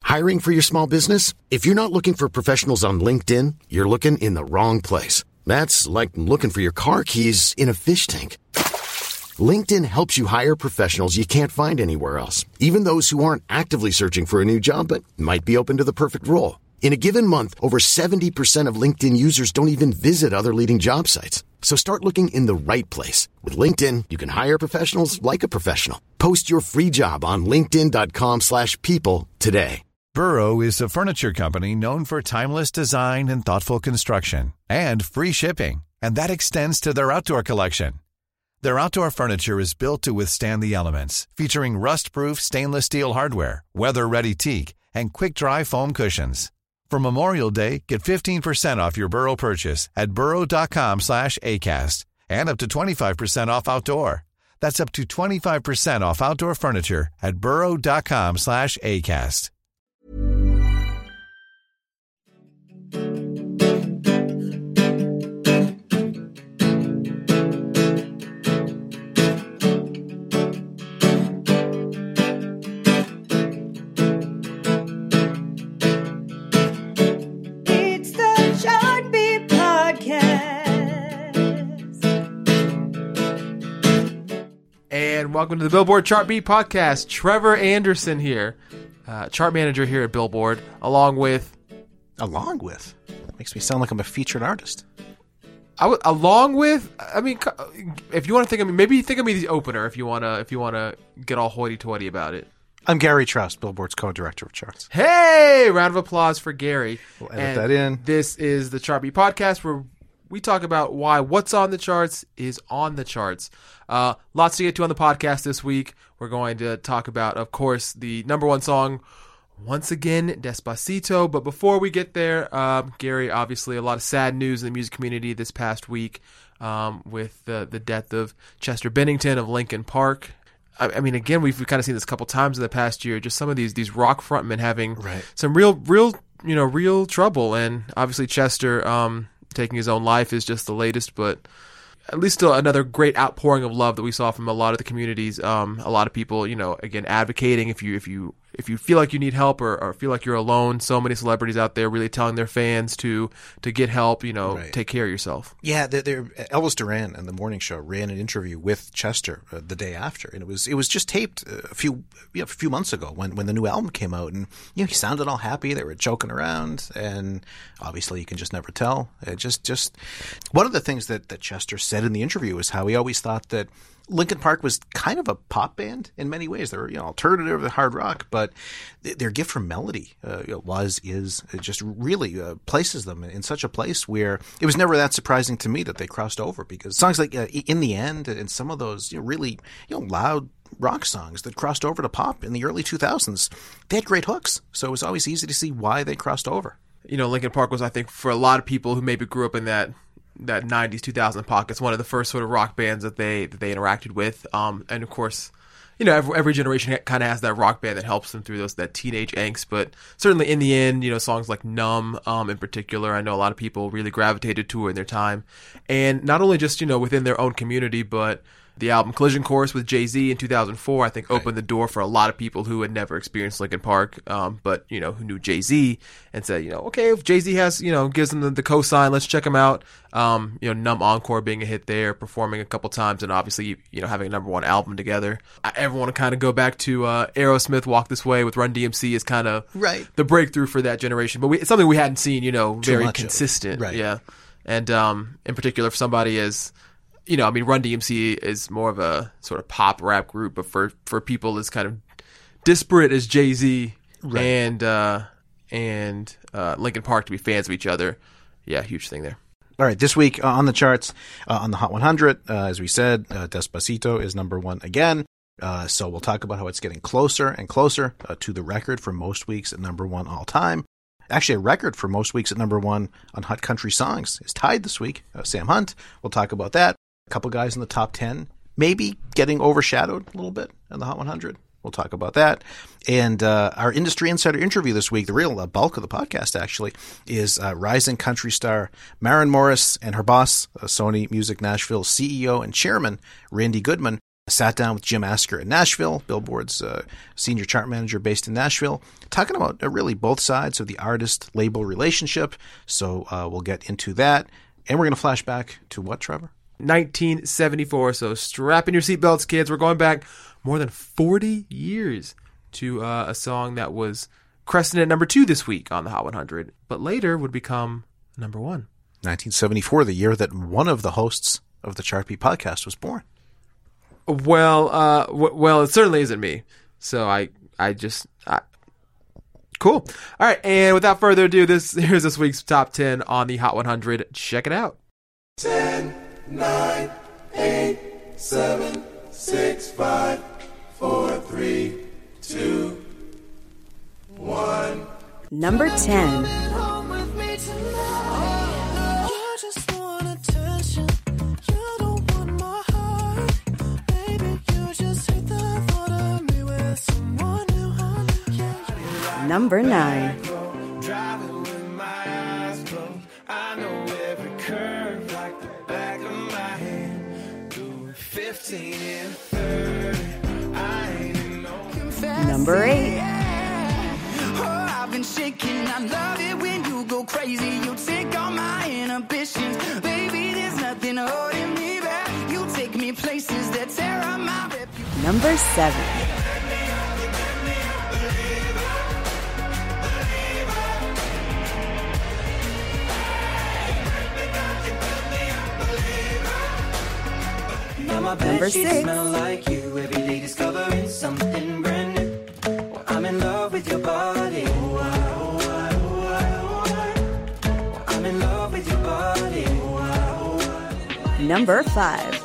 Hiring for your small business? If you're not looking for professionals on LinkedIn, you're looking in the wrong place. That's like looking for your car keys in a fish tank. LinkedIn helps you hire professionals you can't find anywhere else, even those who aren't actively searching for a new job but might be open to the perfect role. In a given month, over 70% of LinkedIn users don't even visit other leading job sites. So start looking in the right place. With LinkedIn, you can hire professionals like a professional. Post your free job on linkedin.com/people today. Burrow is a furniture company known for timeless design and thoughtful construction, and free shipping, and that extends to their outdoor collection. Their outdoor furniture is built to withstand the elements, featuring rust-proof stainless steel hardware, weather-ready teak, and quick-dry foam cushions. For Memorial Day, get 15% off your Burrow purchase at burrow.com/ACAST and up to 25% off outdoor. That's up to 25% off outdoor furniture at burrow.com/ACAST. And welcome to the Billboard Chart Beat Podcast. Trevor Anderson here, chart manager here at Billboard, along with... That makes me sound like I'm a featured artist. I mean, if you want to think of me, maybe think of me the opener if you want to get all hoity-toity about it. I'm Gary Troust, Billboard's co-director of charts. Hey! Round of applause for Gary. We'll edit that in. This is the Chart Beat Podcast, where we talk about why what's on the charts is on the charts. Lots to get to on the podcast this week. We're going to talk about, of course, the number one song, once again, Despacito. But before we get there, Gary, obviously a lot of sad news in the music community this past week with the death of Chester Bennington of Linkin Park. I mean, again, we've kind of seen this a couple times in the past year, just some of these rock frontmen having some real trouble. And obviously Chester taking his own life is just the latest, but at least still another great outpouring of love that we saw from a lot of the communities. A lot of people, again, advocating if you feel like you need help or feel like you're alone. So many celebrities out there really telling their fans to get help, take care of yourself. Yeah, Elvis Duran on the morning show ran an interview with Chester the day after, and it was just taped a few months ago when the new album came out, and he sounded all happy. They were joking around, and obviously you can just never tell. Just one of the things that Chester said in the interview is how he always thought that Linkin Park was kind of a pop band in many ways. They were, alternative to hard rock, but their gift for melody is just really places them in such a place where it was never that surprising to me that they crossed over, because songs like In the End and some of those really loud rock songs that crossed over to pop in the early 2000s, they had great hooks. So it was always easy to see why they crossed over. Linkin Park was, I think, for a lot of people who maybe grew up in that 90s, 2000 pockets, one of the first sort of rock bands that they interacted with. And of course, every generation kind of has that rock band that helps them through that teenage angst. But certainly in the end, songs like Numb, in particular, I know a lot of people really gravitated to in their time. And not only just, within their own community, but the album Collision Course with Jay-Z in 2004, I think, opened the door for a lot of people who had never experienced Linkin Park, but, who knew Jay-Z and said, okay, if Jay-Z has, gives them the cosign, let's check him out. Numb Encore being a hit there, performing a couple times, and obviously, having a number one album together. Everyone to kind of go back to Aerosmith, Walk This Way with Run DMC is kind of the breakthrough for that generation. But it's something we hadn't seen, very consistent. Yeah. And in particular, for somebody as... Run DMC is more of a sort of pop rap group, but for people as kind of disparate as Jay-Z and Linkin Park to be fans of each other, huge thing there. All right, this week on the charts, on the Hot 100, as we said, Despacito is number one again. So we'll talk about how it's getting closer and closer to the record for most weeks at number one all time. Actually, a record for most weeks at number one on Hot Country Songs is tied this week. Sam Hunt, we'll talk about that. A couple guys in the top 10, maybe getting overshadowed a little bit in the Hot 100. We'll talk about that. And our Industry Insider interview this week, the real bulk of the podcast actually, is rising country star Maren Morris and her boss, Sony Music Nashville CEO and chairman Randy Goodman. sat down with Jim Asker in Nashville, Billboard's senior chart manager based in Nashville, talking about really both sides of the artist-label relationship. So we'll get into that. And we're going to flash back to what, Trevor? 1974. So strap in your seatbelts, kids. We're going back more than 40 years to a song that was cresting at number 2 this week on the Hot 100, but later would become number 1. 1974, the year that one of the hosts of the Chart Beat podcast was born. Well, it certainly isn't me. So I cool. All right, and without further ado, here's this week's top 10 on the Hot 100. Check it out. 10, 9, 8, 7, 6, 5, 4, 3, 2, 1. Number 10. Number 9. Driving with my eyes closed. I know every curve like the back of my hand. Doing 15 and 30. I ain't no Number 8. I've been shaking. I love it when you go crazy. You take all my inhibitions. Baby, there's nothing holding me back. You take me places that tear up my reputation. Number 7. Number 6. Smell like you every day, discovering something brand new. I'm in love with your body. I'm in love with your body. Number 5.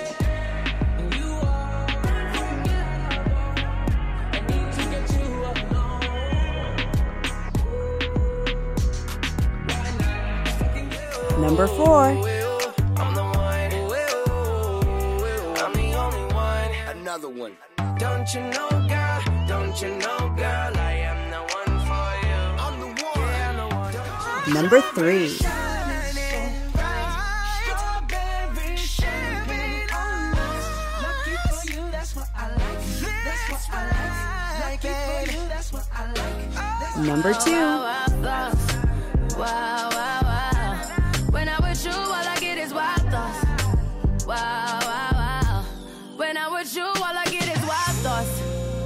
Number 4. One. Don't you know, girl, I am the one for you. I'm the one. Yeah, I'm the one. Number 3. Number 2. When I'm with you, all I get is wild thoughts. Wow. When I'm with you, all I get is wild thoughts.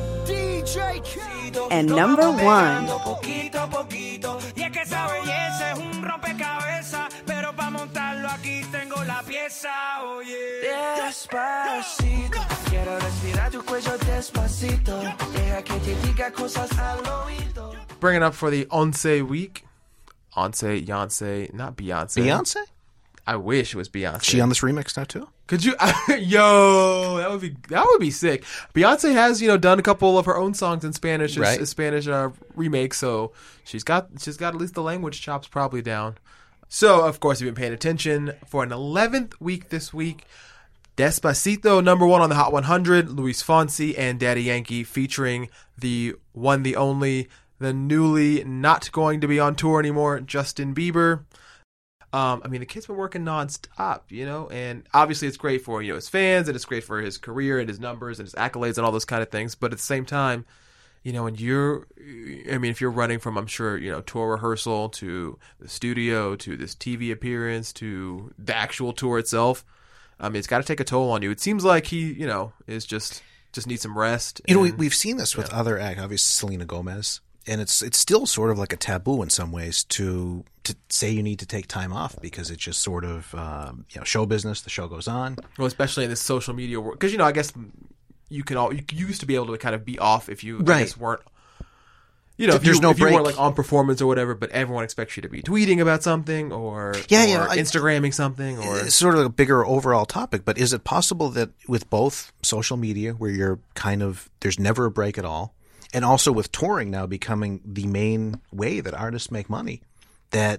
And number 1. Y es que esa belleza es un rompecabezas, pero para montarlo aquí tengo la pieza. Oye, despacito, quiero respirar tu cuello despacito. Deja que te diga cosas al oído. Bringing up for the Once week. Once, Beyonce, not Beyonce. Beyonce? I wish it was Beyonce. She on this remix now too? Could you? Yo, that would be sick. Beyonce has done a couple of her own songs in Spanish, right? A Spanish remake, so she's got at least the language chops probably down. So of course you've been paying attention. For an 11th week this week, Despacito, number 1 on the Hot 100. Luis Fonsi and Daddy Yankee featuring the one, the only, the newly not going to be on tour anymore, Justin Bieber. The kid's been working nonstop, and obviously it's great for, his fans, and it's great for his career and his numbers and his accolades and all those kind of things. But at the same time, when if you're running from, I'm sure, tour rehearsal to the studio to this TV appearance to the actual tour itself, it's got to take a toll on you. It seems like he, is just needs some rest. We've seen this with other acts, obviously Selena Gomez. And it's still sort of like a taboo in some ways to say you need to take time off because it's just sort of show business. The show goes on. Well, especially in this social media world, because I guess you used to be able to kind of be off if you right. I guess weren't. If you weren't like on performance or whatever, but everyone expects you to be tweeting about something or Instagramming something, or it's sort of a bigger overall topic. But is it possible that with both social media, where you're there's never a break at all, and also with touring now becoming the main way that artists make money, that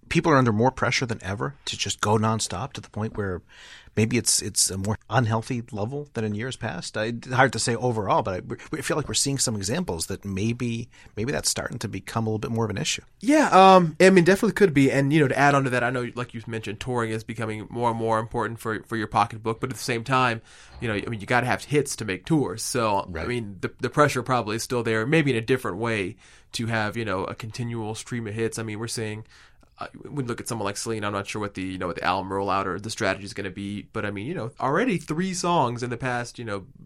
people are under more pressure than ever to just go nonstop to the point where maybe it's a more unhealthy level than in years past. It's hard to say overall, but I feel like we're seeing some examples that maybe that's starting to become a little bit more of an issue. Yeah, I mean, definitely could be. And, to add on to that, I know, like you mentioned, touring is becoming more and more important for your pocketbook. But at the same time, you got to have hits to make tours. So, right. I mean, the pressure probably is still there, maybe in a different way, to have, a continual stream of hits. I mean, we're seeing... we look at someone like Celine. I'm not sure what the what the album rollout or the strategy is going to be, but I mean, already 3 songs in the past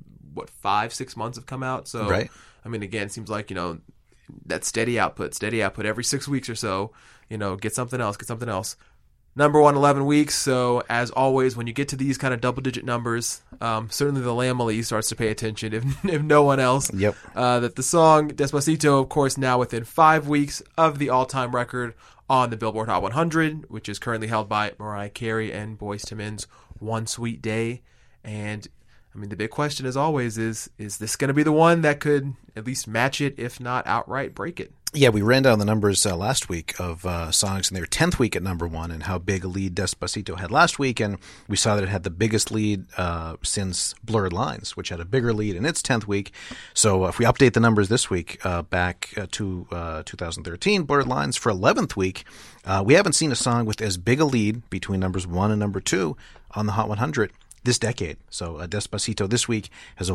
5-6 months have come out. So right. I mean, again, it seems like that steady output every 6 weeks or so. Get something else. Number 1, 11 weeks. So as always, when you get to these kind of double-digit numbers, certainly the Lamely starts to pay attention, if no one else. Yep. That the song Despacito, of course, now within 5 weeks of the all-time record on the Billboard Hot 100, which is currently held by Mariah Carey and Boyz II Men's One Sweet Day. And, I mean, the big question, as always, is this going to be the one that could at least match it, if not outright break it? Yeah, we ran down the numbers last week of songs in their 10th week at number 1 and how big a lead Despacito had last week. And we saw that it had the biggest lead since Blurred Lines, which had a bigger lead in its 10th week. So if we update the numbers this week back to 2013, Blurred Lines for 11th week, we haven't seen a song with as big a lead between numbers 1 and number 2 on the Hot 100 this decade. So Despacito this week has a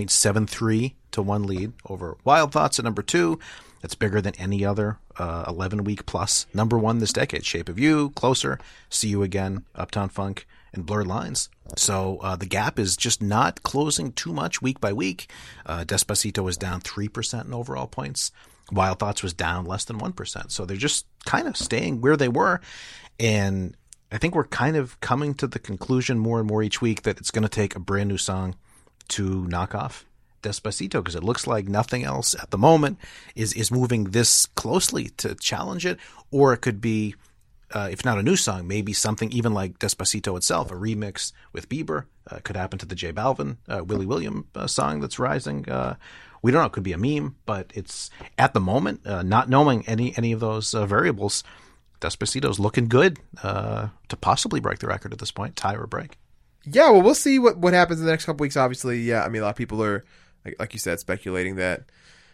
1.73 to 1 lead over Wild Thoughts at number 2. That's bigger than any other 11-week plus number 1 this decade. Shape of You, Closer, See You Again, Uptown Funk, and Blurred Lines. So the gap is just not closing too much week by week. Despacito was down 3% in overall points. Wild Thoughts was down less than 1%. So they're just kind of staying where they were. And I think we're kind of coming to the conclusion more and more each week that it's going to take a brand new song to knock off Despacito, because it looks like nothing else at the moment is moving this closely to challenge it. Or it could be, if not a new song, maybe something even like Despacito itself, a remix with Bieber. Could happen to the J Balvin, Willie William song that's rising. We don't know. It could be a meme, but it's at the moment, not knowing any of those variables, Despacito's looking good to possibly break the record at this point, tie or break. Yeah, well, we'll see what happens in the next couple weeks. Obviously, yeah, I mean, a lot of people are, like you said, speculating that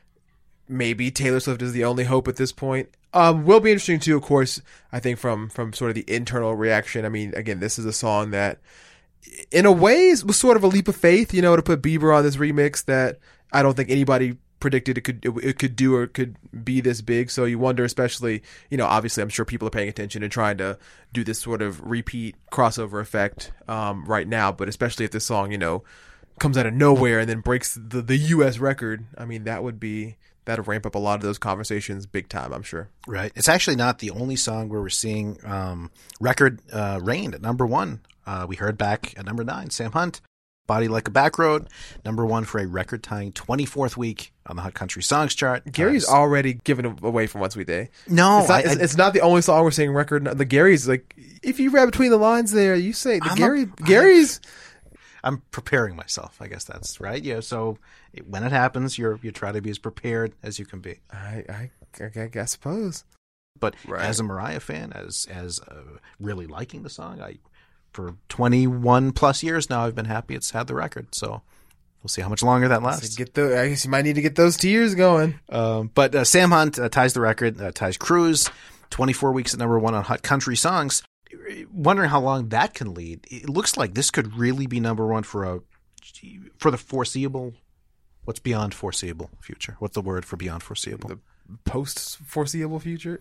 maybe Taylor Swift is the only hope at this point. Will be interesting too, of course, I think from sort of the internal reaction. I mean, again, this is a song that, in a way, was sort of a leap of faith, to put Bieber on this remix that I don't think anybody predicted it could do or could be this big. So you wonder, especially, obviously I'm sure people are paying attention and trying to do this sort of repeat crossover effect right now, but especially if this song, comes out of nowhere and then breaks the US record, I mean, that'll ramp up a lot of those conversations big time, I'm sure. Right. It's actually not the only song where we're seeing record reigned at number 1. We heard back at number 9, Sam Hunt, Body Like a Back Road, number 1 for a record-tying 24th week on the Hot Country Songs chart. Gary's already given away from One Sweet Day. No. It's not the only song we're seeing record. The Gary's, like, if you read between the lines there, you say, Gary's... I'm preparing myself. I guess that's right. Yeah. So when it happens, you try to be as prepared as you can be. I suppose. But as a Mariah fan, as really liking the song, for 21 plus years now, I've been happy it's had the record. So we'll see how much longer that lasts. I guess you might need to get those tears going. But Sam Hunt ties the record, ties Cruise, 24 weeks at number 1 on Hot Country Songs. Wondering how long that can lead. It looks like this could really be number 1 for the foreseeable. What's beyond foreseeable future? What's the word for beyond foreseeable? The post foreseeable future.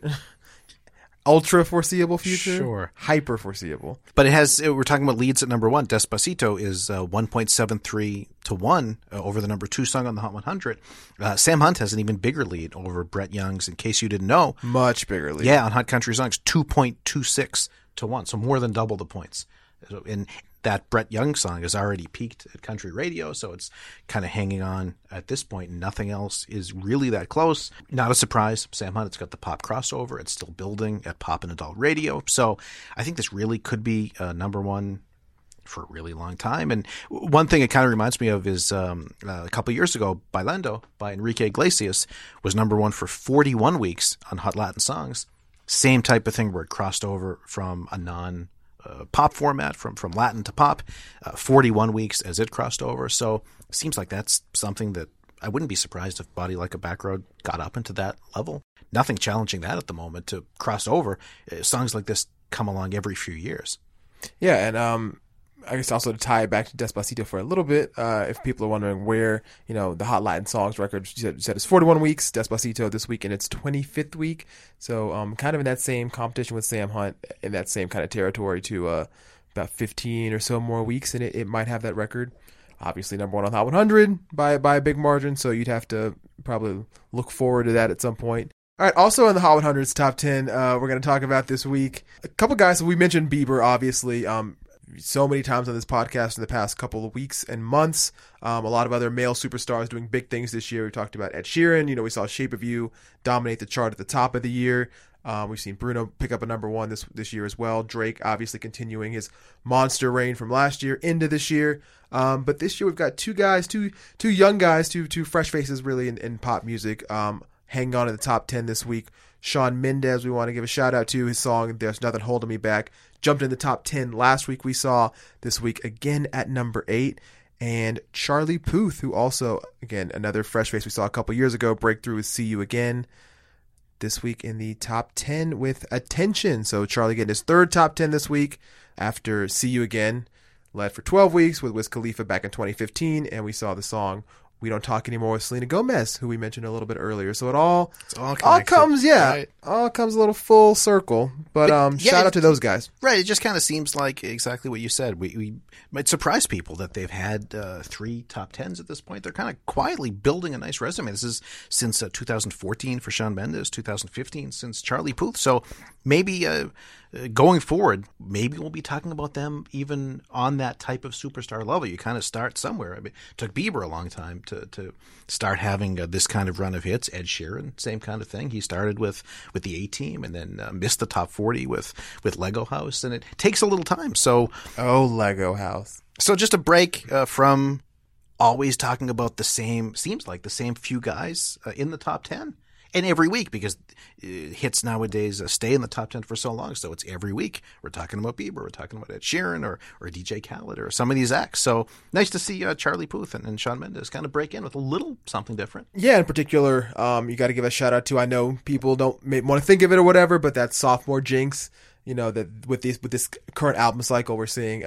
Ultra foreseeable future? Sure. Hyper foreseeable. But we're talking about leads at number 1. Despacito is 1.73 to 1 over the number 2 song on the Hot 100. Sam Hunt has an even bigger lead over Brett Young's In Case You Didn't Know. Much bigger lead. Yeah, on Hot Country Songs, 2.26 to 1. So more than double the points. And that Brett Young song has already peaked at country radio, so it's kind of hanging on at this point. Nothing else is really that close. Not a surprise. Sam Hunt, it's got the pop crossover. It's still building at pop and adult radio. So I think this really could be number 1 for a really long time. And one thing it kind of reminds me of is a couple of years ago, Bailando by Enrique Iglesias was number 1 for 41 weeks on Hot Latin Songs. Same type of thing where it crossed over from a non-pop format, from Latin to pop, 41 weeks as it crossed over. So it seems like that's something that I wouldn't be surprised if Body Like a Backroad got up into that level. Nothing challenging that at the moment to cross over. Songs like this come along every few years. Yeah, and I guess also to tie it back to Despacito for a little bit, if people are wondering where, the Hot Latin Songs record, you said it's 41 weeks, Despacito this week in its 25th week. So kind of in that same competition with Sam Hunt, in that same kind of territory to about 15 or so more weeks, and it might have that record. Obviously number one on the Hot 100 by a big margin, so you'd have to probably look forward to that at some point. All right, also in the Hot 100's top 10, we're going to talk about this week a couple guys. So we mentioned Bieber, obviously, so many times on this podcast in the past couple of weeks and months. A lot of other male superstars doing big things this year. We talked about Ed Sheeran. We saw Shape of You dominate the chart at the top of the year. We've seen Bruno pick up a number one this year as well. Drake obviously continuing his monster reign from last year into this year. But this year we've got two young guys, two fresh faces really in pop music, hanging on in the top 10 this week. Shawn Mendes, we want to give a shout out to. His song There's Nothing Holding Me Back jumped in the top 10 last week. We saw this week again at number 8. And Charlie Puth, who also, again, another fresh face we saw a couple years ago, break through with See You Again. This week in the top 10 with Attention. So Charlie getting his third top 10 this week after See You Again. Led for 12 weeks with Wiz Khalifa back in 2015. And we saw the song We Don't Talk Anymore with Selena Gomez, who we mentioned a little bit earlier. So it all comes, right. All comes a little full circle. But shout out to those guys. Right. It just kind of seems like exactly what you said. We might surprise people that they've had 3 top 10s at this point. They're kind of quietly building a nice resume. This is since 2014 for Shawn Mendes, 2015 since Charlie Puth. So maybe going forward, maybe we'll be talking about them even on that type of superstar level. You kind of start somewhere. I mean, it took Bieber a long time to start having this kind of run of hits. Ed Sheeran, same kind of thing. He started with the A-Team and then missed the top 40 with Lego House, and it takes a little time. So Lego House. So just a break from always talking about seems like the same few guys in the top 10. And every week, because hits nowadays stay in the top 10 for so long. So it's every week. We're talking about Bieber, we're talking about Ed Sheeran or DJ Khaled or some of these acts. So nice to see Charlie Puth and Shawn Mendes kind of break in with a little something different. Yeah, in particular, you got to give a shout out to, I know people don't want to think of it or whatever, but that sophomore jinx, that with this current album cycle we're seeing,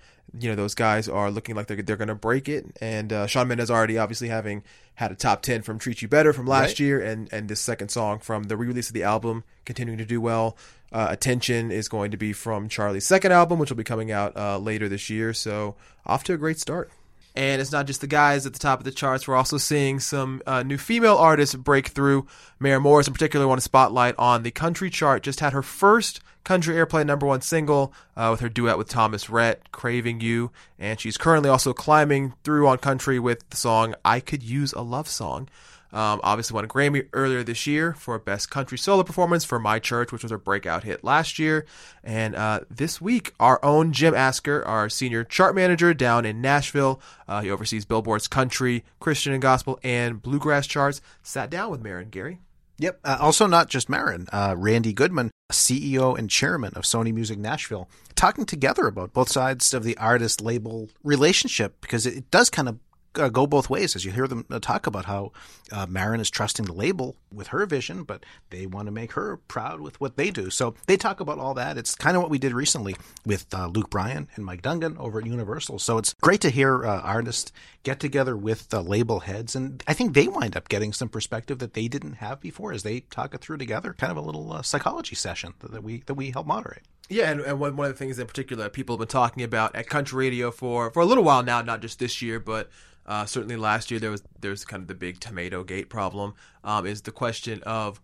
those guys are looking like they're going to break it. And Shawn Mendes already obviously having had a top 10 from Treat You Better from last year, and this second song from the re-release of the album continuing to do well. Attention is going to be from Charlie's second album, which will be coming out later this year. So off to a great start. And it's not just the guys at the top of the charts. We're also seeing some new female artists break through. Maren Morris, in particular, want to spotlight on the country chart. Just had her first country airplay #1 single with her duet with Thomas Rhett, Craving You. And she's currently also climbing through on country with the song I Could Use a Love Song. Obviously won a Grammy earlier this year for Best Country Solo Performance for My Church, which was her breakout hit last year. And this week, our own Jim Asker, our senior chart manager down in Nashville, he oversees Billboard's country, Christian and gospel, and bluegrass charts, sat down with Maren, Gary. Yep. Also not just Maren, Randy Goodman, CEO and chairman of Sony Music Nashville, talking together about both sides of the artist-label relationship, because it does kind of go both ways, as you hear them talk about how Maren is trusting the label with her vision, but they want to make her proud with what they do. So they talk about all that. It's kind of what we did recently with Luke Bryan and Mike Dungan over at Universal. So it's great to hear artists get together with the label heads, and I think they wind up getting some perspective that they didn't have before as they talk it through together. Kind of a little psychology session that we help moderate. Yeah, and one of the things in particular that people have been talking about at country radio for a little while now, not just this year, but certainly last year, there's kind of the big Tomato Gate problem, is the question of,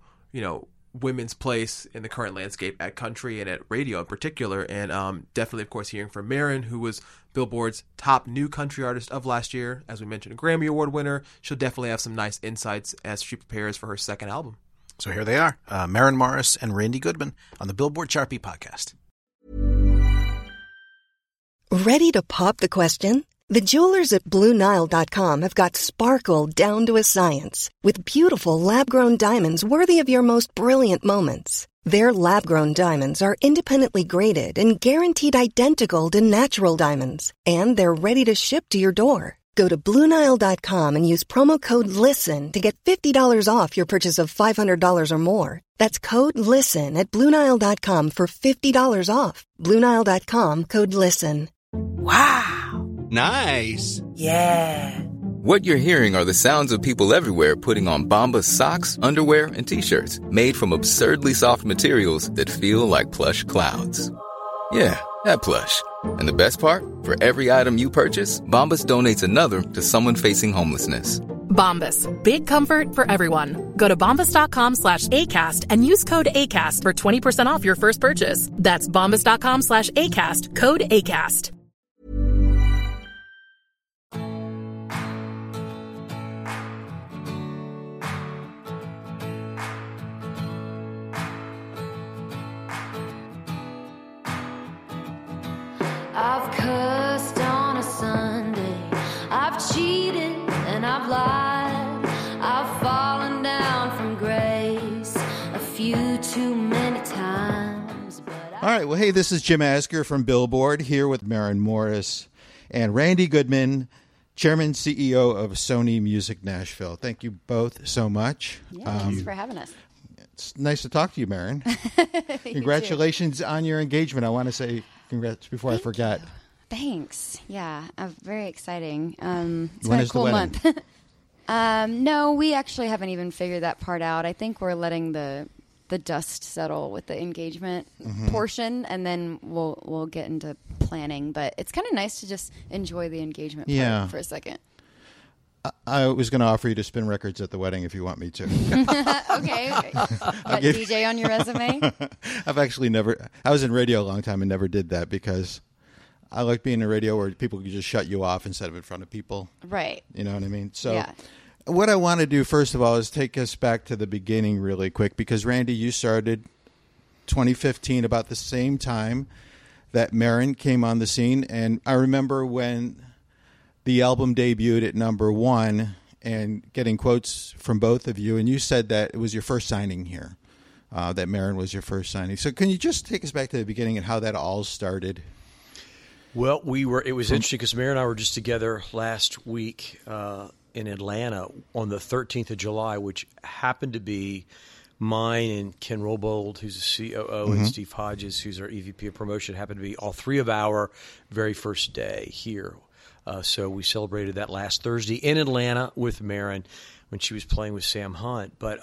women's place in the current landscape at country and at radio in particular. And definitely, of course, hearing from Maren, who was Billboard's top new country artist of last year, as we mentioned, a Grammy Award winner. She'll definitely have some nice insights as she prepares for her second album. So here they are, Maren Morris and Randy Goodman on the Billboard Chart Beat podcast. Ready to pop the question? The jewelers at BlueNile.com have got sparkle down to a science with beautiful lab-grown diamonds worthy of your most brilliant moments. Their lab-grown diamonds are independently graded and guaranteed identical to natural diamonds, and they're ready to ship to your door. Go to BlueNile.com and use promo code LISTEN to get $50 off your purchase of $500 or more. That's code LISTEN at BlueNile.com for $50 off. BlueNile.com, code LISTEN. Wow. Nice. Yeah. What you're hearing are the sounds of people everywhere putting on Bombas socks, underwear, and T-shirts made from absurdly soft materials that feel like plush clouds. Yeah, that plush. And the best part? For every item you purchase, Bombas donates another to someone facing homelessness. Bombas. Big comfort for everyone. Go to bombas.com/ACAST and use code ACAST for 20% off your first purchase. That's bombas.com/ACAST. Code ACAST. I've cursed on a Sunday, I've cheated and I've lied, I've fallen down from grace a few too many times. All right, well, hey, this is Jim Asker from Billboard here with Maren Morris and Randy Goodman, Chairman, CEO of Sony Music Nashville. Thank you both so much. Yeah, thanks for having us. It's nice to talk to you, Maren. Congratulations on your engagement. I want to say congrats before I forget. Thanks. Yeah, very exciting. It's When been a is cool the wedding? month. No, we actually haven't even figured that part out. I think we're letting the dust settle with the engagement portion, and then we'll get into planning. But it's kind of nice to just enjoy the engagement part for a second. I was going to offer you to spin records at the wedding if you want me to. Okay. Got DJ on your resume? I've actually I was in radio a long time and never did that because I like being in radio where people can just shut you off instead of in front of people. Right. You know what I mean? So what I want to do, first of all, is take us back to the beginning really quick because, Randy, you started 2015 about the same time that Maren came on the scene. And I remember when the album debuted at number one and getting quotes from both of you, and you said that it was your first signing here, that Maren was your first signing. So can you just take us back to the beginning and how that all started? Well, it was interesting because Maren and I were just together last week in Atlanta on the 13th of July, which happened to be mine and Ken Robold, who's the COO, and Steve Hodges, who's our EVP of promotion, happened to be all three of our very first day here. So we celebrated that last Thursday in Atlanta with Maren when she was playing with Sam Hunt. But,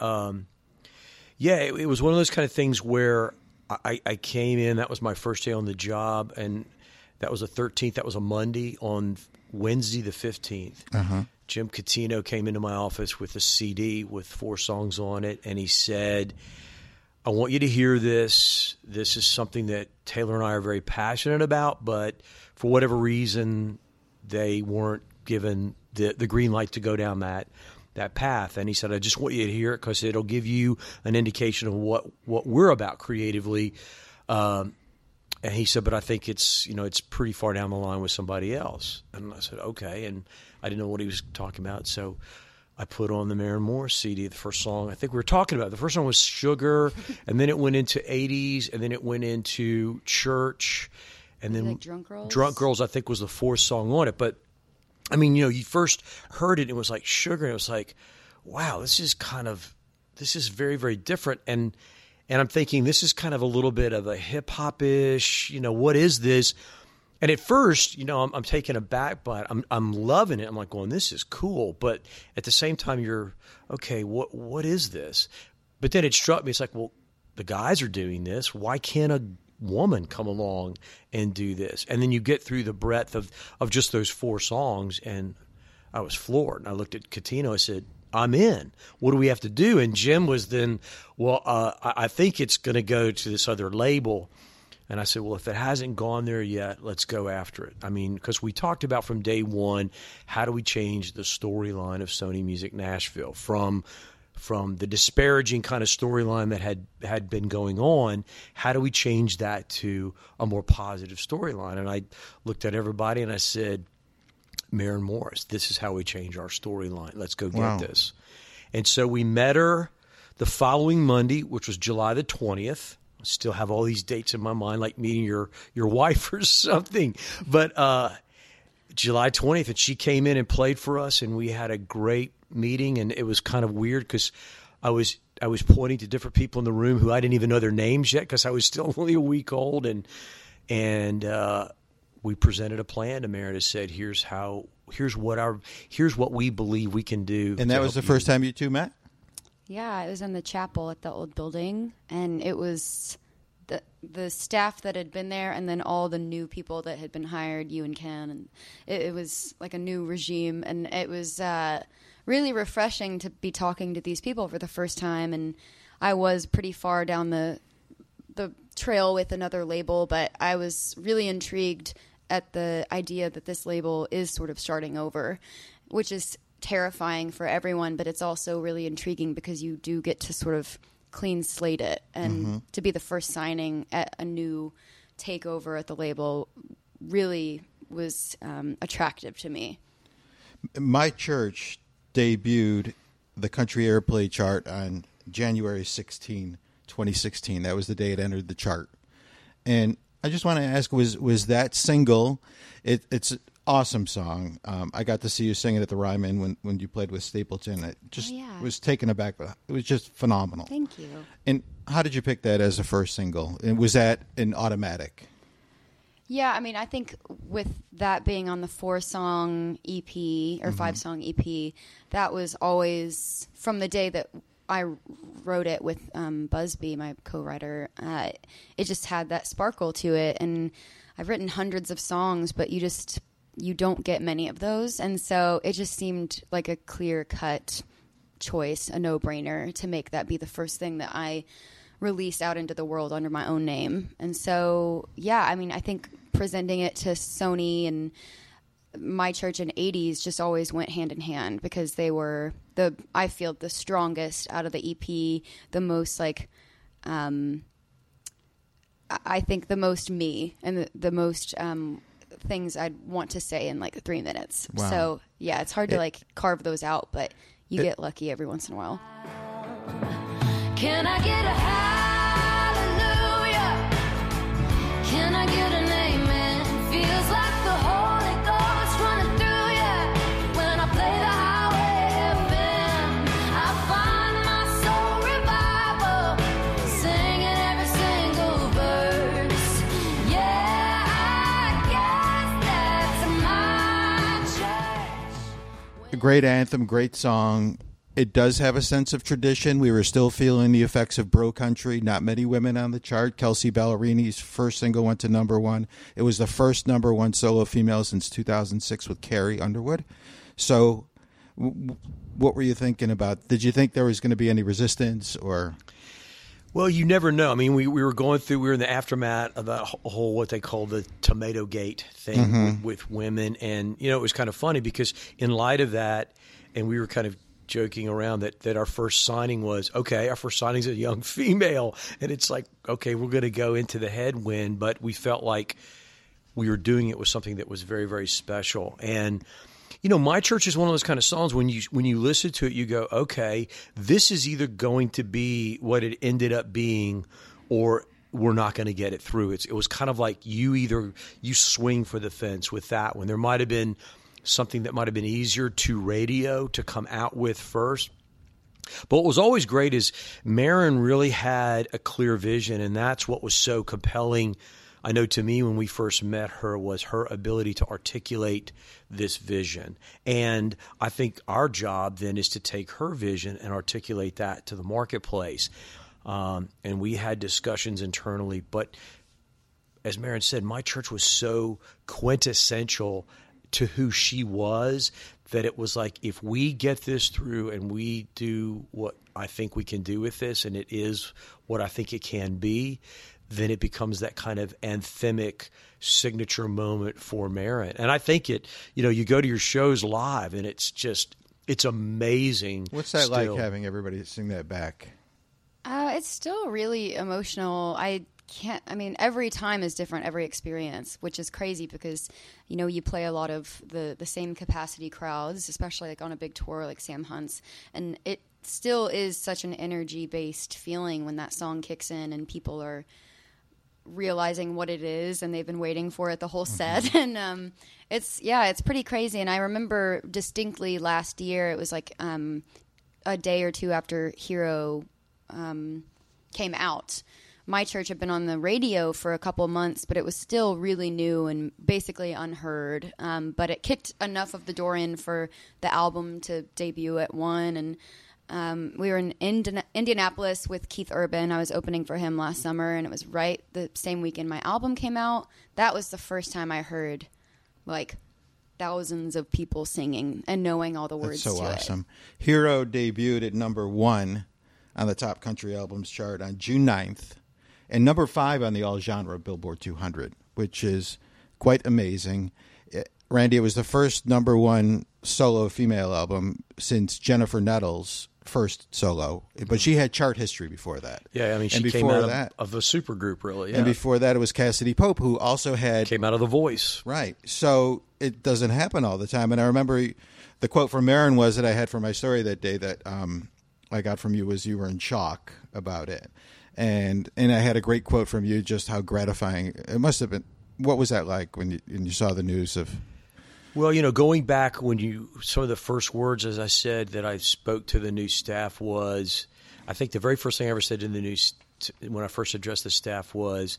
it was one of those kind of things where I came in. That was my first day on the job, and that was the 13th. That was a Monday. On Wednesday the 15th, Jim Catino came into my office with a CD with 4 songs on it, and he said, I want you to hear this. This is something that Taylor and I are very passionate about, but for whatever reason – they weren't given the green light to go down that path. And he said, I just want you to hear it because it'll give you an indication of what we're about creatively. And he said, but I think it's pretty far down the line with somebody else. And I said, okay. And I didn't know what he was talking about. So I put on the Maren Morris CD, the first song I think we were talking about. The first song was Sugar, and then it went into 80s, and then it went into Church. And then like Drunk Girls? Drunk Girls, I think, was the 4th song on it. But, I mean, you first heard it, and it was like Sugar, and it was like, wow, this is very, very different. And I'm thinking this is kind of a little bit of a hip-hop-ish, what is this? And at first, I'm taken aback by it. I'm loving it. I'm like going, this is cool. But at the same time, you're, okay, what is this? But then it struck me, it's like, well, the guys are doing this. Why can't a woman come along and do this? And then you get through the breadth of just those 4 songs, and I was floored. And I looked at Catino, I said, I'm in. What do we have to do? And Jim was then, well, I think it's going to go to this other label. And I said, well, if it hasn't gone there yet, let's go after it. I mean, because we talked about from day one, how do we change the storyline of Sony Music Nashville from the disparaging kind of storyline that had been going on? How do we change that to a more positive storyline? And I looked at everybody and I said, Maren Morris. This is how we change our storyline. Let's go get Wow. this. And so we met her the following Monday, which was July the 20th. I still have all these dates in my mind, like meeting your wife or something. But July 20th, and she came in and played for us, and we had a great meeting. And it was kind of weird because I was pointing to different people in the room who I didn't even know their names yet because I was still only a week old. And we presented a plan to Maren and said, here's what we believe we can do. And that was the first time you two met? Yeah, it was in the chapel at the old building, and it was the staff that had been there, and then all the new people that had been hired, you and Ken, and it was like a new regime, and it was really refreshing to be talking to these people for the first time. And I was pretty far down the trail with another label, but I was really intrigued at the idea that this label is sort of starting over, which is terrifying for everyone, but it's also really intriguing because you do get to sort of clean slate it, and to be the first signing at a new takeover at the label really was attractive to me. My church debuted the Country Airplay chart on January 16, 2016. That was the day it entered the chart. And I just want to ask, was that single, it's an awesome song. I got to see you sing it at the Ryman when you played with Stapleton. It just was taken aback. It was just phenomenal. Thank you. And how did you pick that as a first single? And was that an automatic? Yeah, I mean, I think with that being on the 4-song EP or 5-song EP, that was always from the day that I wrote it with Busby, my co-writer. It just had that sparkle to it, and I've written hundreds of songs, but you don't get many of those, and so it just seemed like a clear-cut choice, a no-brainer to make that be the first thing that I release out into the world under my own name. And so, yeah, I mean, I think presenting it to Sony and my church in 80s just always went hand in hand because they were I feel the strongest out of the EP, the most like, I think the most me and the most things I'd want to say in like 3 minutes. Wow. So yeah, it's hard to like carve those out, but you get lucky every once in a while. Can I get a hallelujah? Can I get an amen? Feels like the Holy Ghost running through you. When I play the highway FM, I find my soul revival, singing every single verse. Yeah, I guess that's my church. A great anthem, great song. It does have a sense of tradition. We were still feeling the effects of Bro Country. Not many women on the chart. Kelsey Ballerini's first single went to #1. It was the first #1 solo female since 2006 with Carrie Underwood. So what were you thinking about? Did you think there was going to be any resistance or... Well, you never know. I mean, we were in the aftermath of that whole, what they call the Tomato Gate thing with women. And, you know, it was kind of funny because in light of that, and we were kind of joking around that our first signing was, okay, our first signing is a young female. And it's like, okay, we're going to go into the headwind. But we felt like we were doing it with something that was very, very special. And, you know, My Church is one of those kind of songs when you listen to it, you go, okay, this is either going to be what it ended up being or we're not going to get it through. It was kind of like you swing for the fence with that one. There might have been something that might have been easier to radio to come out with first. But what was always great is Maren really had a clear vision, and that's what was so compelling, I know, to me when we first met her, was her ability to articulate this vision. And I think our job then is to take her vision and articulate that to the marketplace. And we had discussions internally, but as Maren said, My Church was so quintessential to who she was that it was like, if we get this through and we do what I think we can do with this, and it is what I think it can be, then it becomes that kind of anthemic signature moment for Maren. And I think you go to your shows live and it's amazing. What's that still. like, having everybody sing that back? It's still really emotional. I every time is different, every experience, which is crazy because, you play a lot of the same capacity crowds, especially like on a big tour like Sam Hunt's, and it still is such an energy-based feeling when that song kicks in and people are realizing what it is and they've been waiting for it the whole set. And it's pretty crazy. And I remember distinctly last year, it was like a day or two after Hero came out. My church had been on the radio for a couple months, but it was still really new and basically unheard. But it kicked enough of the door in for the album to debut at 1. And we were in Indianapolis with Keith Urban. I was opening for him last summer, and it was right the same weekend my album came out. That was the first time I heard, like, thousands of people singing and knowing all the words to it. That's so awesome. Hero debuted at number 1 on the Top Country Albums chart on June 9th. And number 5 on the all-genre Billboard 200, which is quite amazing. Randy, it was the first number 1 solo female album since Jennifer Nettles' first solo, but she had chart history before that. Yeah, she came out of a supergroup, really. Yeah. And before that, it was Cassidy Pope, who also came out of The Voice. Right. So it doesn't happen all the time. And I remember the quote from Maren was that I had for my story that day that I got from you was you were in shock about it. And I had a great quote from you, just how gratifying it must have been. What was that like when you saw the news of? Well, going back when some of the first words, as I said, that I spoke to the new staff was, I think the very first thing I ever said to the news when I first addressed the staff was,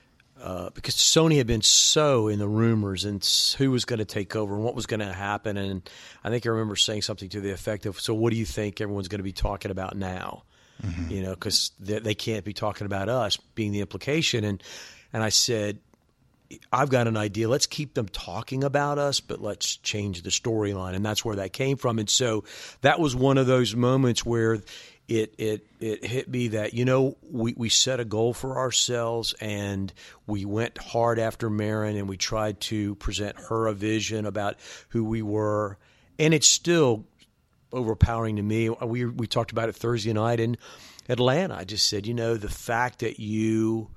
because Sony had been so in the rumors and who was going to take over and what was going to happen. And I think I remember saying something to the effect of, so what do you think everyone's going to be talking about now? Mm-hmm. Because they can't be talking about us, being the implication. And I said, I've got an idea. Let's keep them talking about us, but let's change the storyline. And that's where that came from. And so that was one of those moments where it hit me that, we set a goal for ourselves and we went hard after Maren and we tried to present her a vision about who we were. And it's still overpowering to me. We talked about it Thursday night in Atlanta. I just said, the fact that you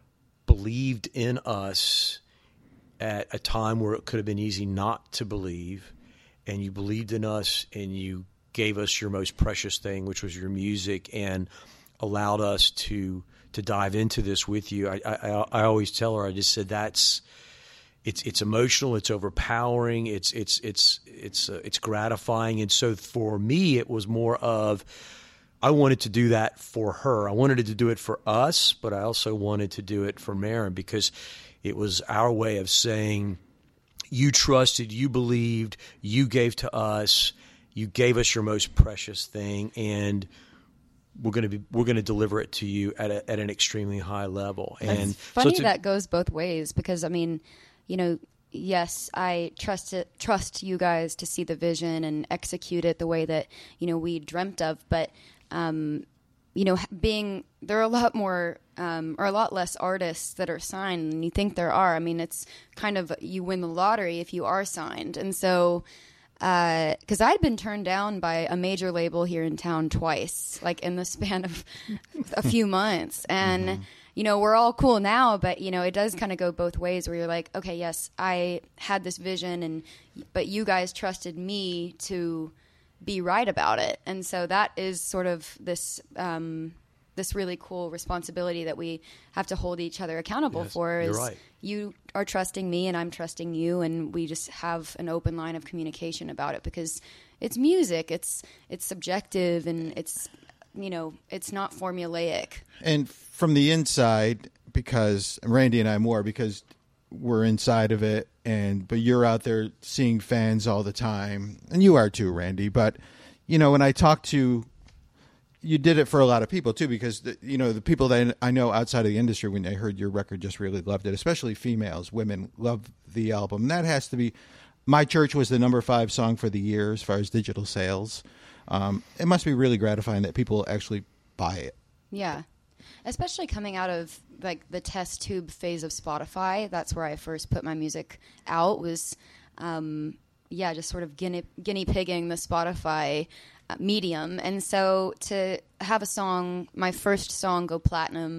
believed in us at a time where it could have been easy not to believe, and you believed in us and you gave us your most precious thing, which was your music, and allowed us to dive into this with you. I always tell her, I just said it's emotional, it's overpowering, it's gratifying. And so for me, it was more of, I wanted to do that for her. I wanted to do it for us, but I also wanted to do it for Maren because it was our way of saying, you trusted, you believed, you gave to us, you gave us your most precious thing, and we're going to deliver it to you at an extremely high level. And it's funny that goes both ways because yes, I trust you guys to see the vision and execute it the way that we dreamt of, but there are a lot more or a lot less artists that are signed than you think there are. It's kind of you win the lottery if you are signed, and so. Because I'd been turned down by a major label here in town twice, like in the span of a few months. And, we're all cool now, but, it does kind of go both ways where you're like, okay, yes, I had this vision, but you guys trusted me to be right about it. And so that is sort of this really cool responsibility that we have to hold each other accountable for. You're right. You are trusting me and I'm trusting you, and we just have an open line of communication about it because it's music. It's subjective and it's not formulaic. And from the inside, because Randy and I more because we're inside of it, but you're out there seeing fans all the time, and you are too, Randy. But when I talk to you did it for a lot of people, too, because, the people that I know outside of the industry, when they heard your record, just really loved it, especially females. Women love the album. That has to be – My Church was the number 5 song for the year as far as digital sales. It must be really gratifying that people actually buy it. Yeah, especially coming out of, the test tube phase of Spotify. That's where I first put my music out was, just sort of guinea pigging the Spotify medium. And so to have my first song go platinum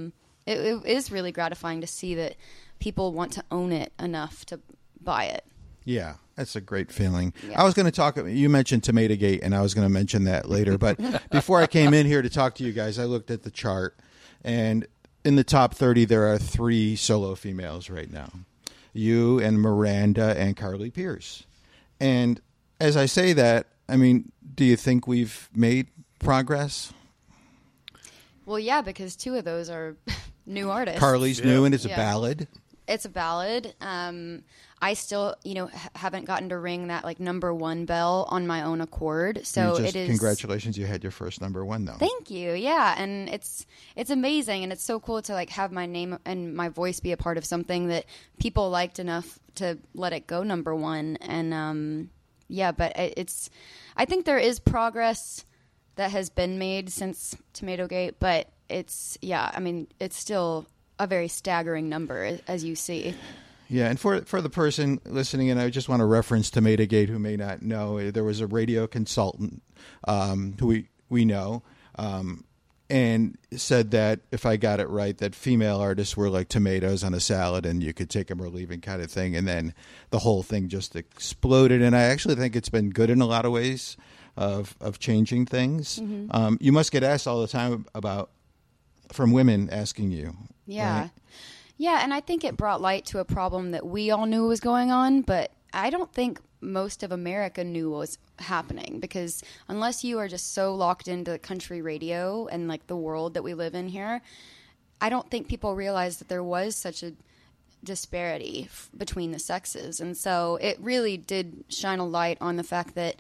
it is really gratifying to see that people want to own it enough to buy it. Yeah, that's a great feeling. Yeah. I was going to talk, you mentioned Tomatogate, and I was going to mention that later. But before I came in here to talk to you guys, I looked at the chart, and in the top 30, there are 3 solo females right now. You and Miranda and Carly Pearce. And as I say that, I mean, do you think we've made progress? Well, yeah, because 2 of those are new artists. Carly's new, and it's a ballad. It's a ballad. I still, haven't gotten to ring that like number 1 bell on my own accord. So it is. Congratulations, you had your first number 1 though. Thank you. Yeah, and it's amazing, and it's so cool to like have my name and my voice be a part of something that people liked enough to let it go number 1. And but I think there is progress that has been made since Tomatogate, but it's still a very staggering number, as you see. Yeah, and for the person listening, and I just want to reference Tomatogate who may not know, there was a radio consultant who we know, and said that, if I got it right, that female artists were like tomatoes on a salad and you could take them or leave them kind of thing. And then the whole thing just exploded. And I actually think it's been good in a lot of ways of changing things. Mm-hmm. You must get asked all the time from women asking you. Yeah. Right? Yeah, and I think it brought light to a problem that we all knew was going on, but I don't think most of America knew what was happening, because unless you are just so locked into country radio and like the world that we live in here, I don't think people realized that there was such a disparity between the sexes. And so it really did shine a light on the fact that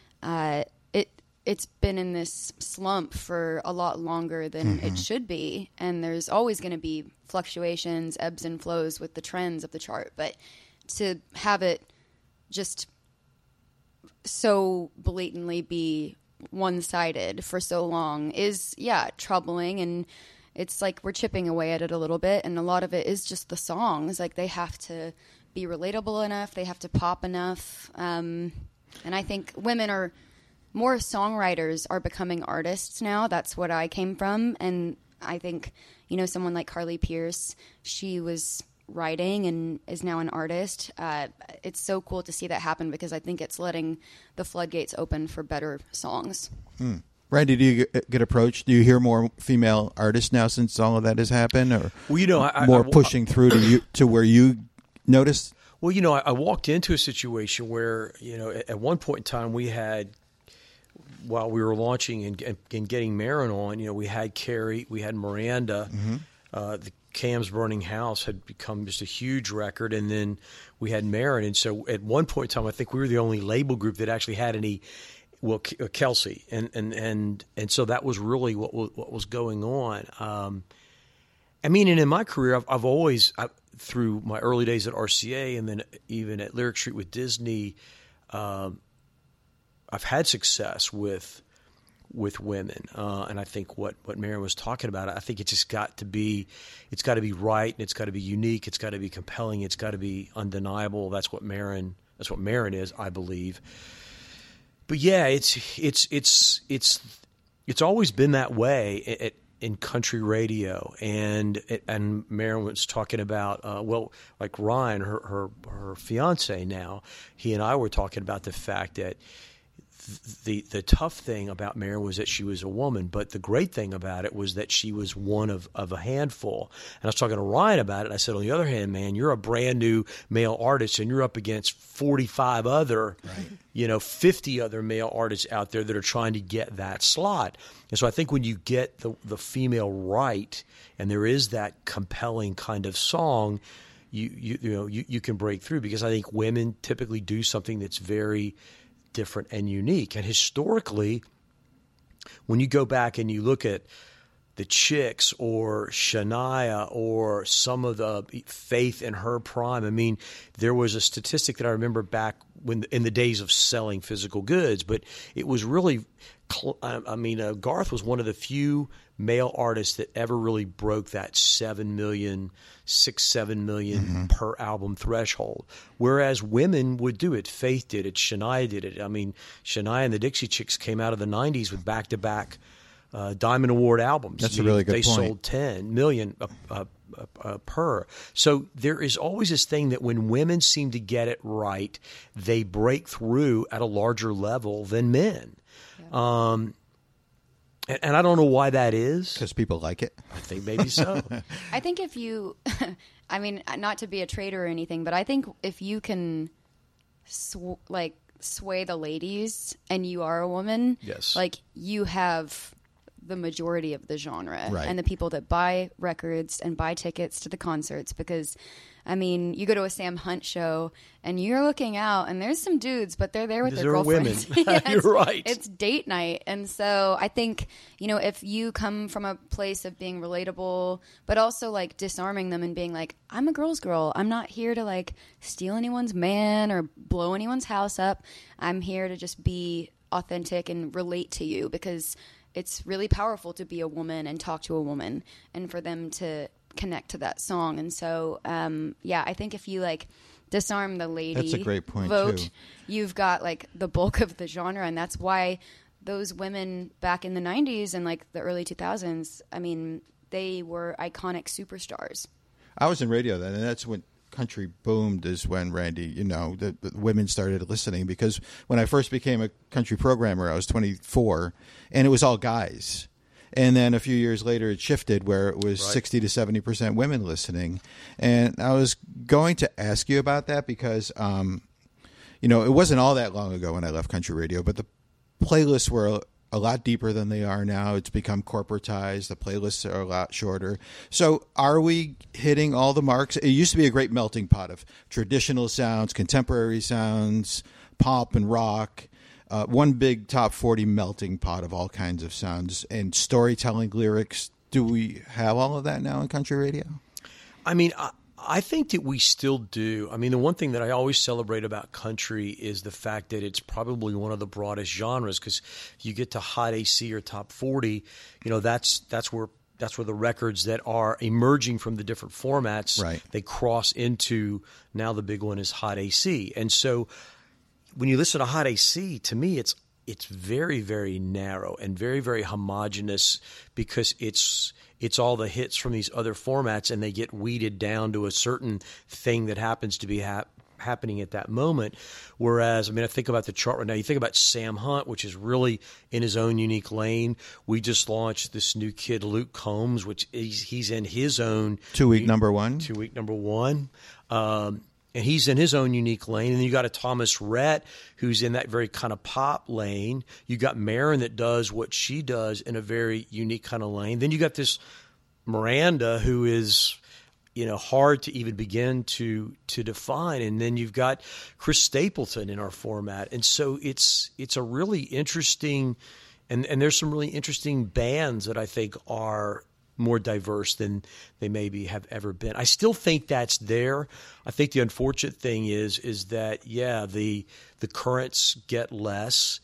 it's been in this slump for a lot longer than it should be. And there's always going to be fluctuations, ebbs and flows with the trends of the chart. But to have it just so blatantly be one-sided for so long is, troubling. And it's like we're chipping away at it a little bit. And a lot of it is just the songs. Like, they have to be relatable enough. They have to pop enough. And I think women are... more songwriters are becoming artists now. That's what I came from. And I think, someone like Carly Pearce, she was writing and is now an artist. It's so cool to see that happen, because I think it's letting the floodgates open for better songs. Randy, do you get approached? Do you hear more female artists now since all of that has happened? Or more pushing through to where you noticed? Well, I walked into a situation where, at one point in time we had, while we were launching and getting Maren on, we had Carrie, we had Miranda. The Cam's Burning House had become just a huge record, and then we had Maren. And so at one point in time, I think we were the only label group that actually had any. Well, Kelsey, and so that was really what was going on. And in my career, I've always, through my early days at RCA, and then even at Lyric Street with Disney. I've had success with women, and I think what Maren was talking about, I think it's got to be right, and it's got to be unique, it's got to be compelling, it's got to be undeniable. That's what Maren is, I believe. But yeah, it's always been that way in country radio, and Maren was talking about like Ryan, her fiance now, he and I were talking about the fact that. The tough thing about Maren was that she was a woman, but the great thing about it was that she was one of a handful. And I was talking to Ryan about it. I said, on the other hand, man, you're a brand new male artist, and you're up against 45 other, 50 other male artists out there that are trying to get that slot. And so I think when you get the female right, and there is that compelling kind of song, you can break through, because I think women typically do something that's very different and unique. And historically, when you go back and you look at the Chicks or Shania or some of the Faith in her prime, there was a statistic that I remember back in the days of selling physical goods, but it was really, Garth was one of the few male artists that ever really broke that 7 million per album threshold, whereas women would do it. Faith did it. Shania did it. Shania and the Dixie Chicks came out of the 90s with back-to-back Diamond Award albums. That's a really good They point. sold 10 million per. So there is always this thing that when women seem to get it right, they break through at a larger level than men. And I don't know why that is. Because people like it. I think maybe so. I think if you, I mean, not to be a traitor or anything, but I think if you can, sway the ladies, and you are a woman, yes, like you have the majority of the genre, right, and the people that buy records and buy tickets to the concerts. Because, I mean, you go to a Sam Hunt show and you're looking out, and there's some dudes, but they're there with their girlfriends. Women. You're right. It's date night. And so I think, if you come from a place of being relatable, but also like disarming them and being like, I'm a girl's girl. I'm not here to like steal anyone's man or blow anyone's house up. I'm here to just be authentic and relate to you, because it's really powerful to be a woman and talk to a woman and for them to connect to that song. And so, I think if you like disarm the lady that's a great point, vote, too. You've got like the bulk of the genre. And that's why those women back in the 90s and like the early 2000s, I mean, they were iconic superstars. I was in radio then, and that's when country boomed, is when, Randy, the women started listening. Because when I first became a country programmer, I was 24, and it was all guys. And then a few years later, it shifted where it was 60 to 70% women listening. And I was going to ask you about that because, it wasn't all that long ago when I left country radio, but the playlists were a lot deeper than they are now. It's become corporatized. The playlists are a lot shorter. So are we hitting all the marks? It used to be a great melting pot of traditional sounds, contemporary sounds, pop and rock. One big top 40 melting pot of all kinds of sounds and storytelling, lyrics. Do we have all of that now in country radio? I mean, I think that we still do. I mean, the one thing that I always celebrate about country is the fact that it's probably one of the broadest genres, because you get to Hot AC or Top 40, that's where the records that are emerging from the different formats, they cross into, now the big one is Hot AC. And so when you listen to Hot AC, to me, it's very, very narrow and very, very homogenous, because it's all the hits from these other formats, and they get weeded down to a certain thing that happens to be happening at that moment. Whereas, I mean, I think about the chart right now. You think about Sam Hunt, which is really in his own unique lane. We just launched this new kid, Luke Combs, which he's in his own 2-week number one. 2-week number one. And he's in his own unique lane. And then you got a Thomas Rhett who's in that very kind of pop lane. You got Maren that does what she does in a very unique kind of lane. Then you got this Miranda who is, hard to even begin to define. And then you've got Chris Stapleton in our format. And so it's a really interesting, and there's some really interesting bands that I think are more diverse than they maybe have ever been. I still think that's there. I think the unfortunate thing is that, the currents get less.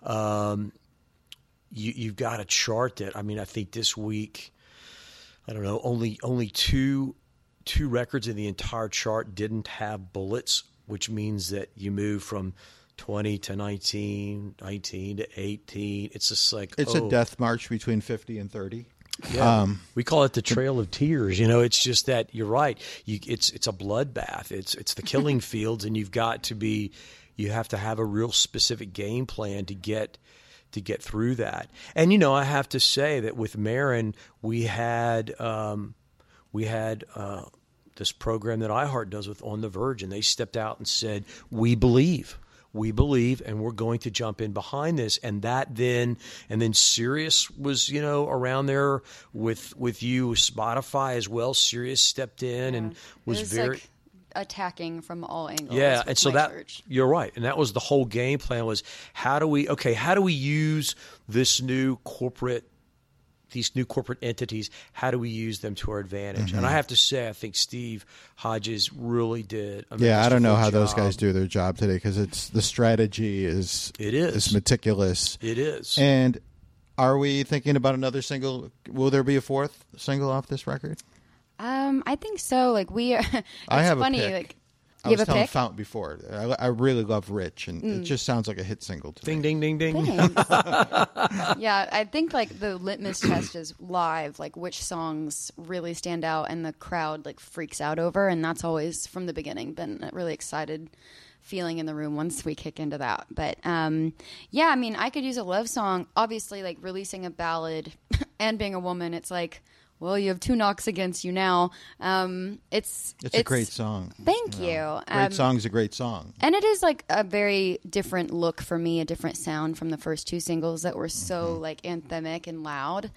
You've got a chart that, I mean, I think this week, I don't know, only two records in the entire chart didn't have bullets, which means that you move from 20 to 19, 19 to 18. It's just like, it's a death march between 50 and 30. Yeah. We call it the Trail of Tears. It's just that you're right. It's a bloodbath. It's the killing fields, and you have to have a real specific game plan to get through that. And I have to say that with Maren, we had this program that iHeart does with On the Verge, and they stepped out and said, "We believe." And we're going to jump in behind this. And then Sirius was, around there with you, Spotify as well. Sirius stepped in and was very attacking from all angles. Yeah, and so that church. You're right. And that was the whole game plan, was how do we use these new corporate entities, how do we use them to our advantage? Mm-hmm. And I have to say, I think Steve Hodges really did a I don't know how job. those guys do their job today, because the strategy is meticulous. It is. And are we thinking about another single? Will there be a fourth single off this record? I think so. Like, we are. It's I have funny. a pick. Like, I You was have a telling pick? Fount before. I really love Rich, and it just sounds like a hit single to me. Ding, ding, ding, ding. Yeah, I think like the litmus test is live, like which songs really stand out and the crowd like freaks out over, and that's always from the beginning been a really excited feeling in the room once we kick into that. But yeah, I mean, I could use a love song. Obviously, like releasing a ballad and being a woman, it's like, well, you have two knocks against you now. It's a great song. Thank you. Great song's a great song. And it is like a very different look for me, a different sound from the first two singles that were so like anthemic and loud.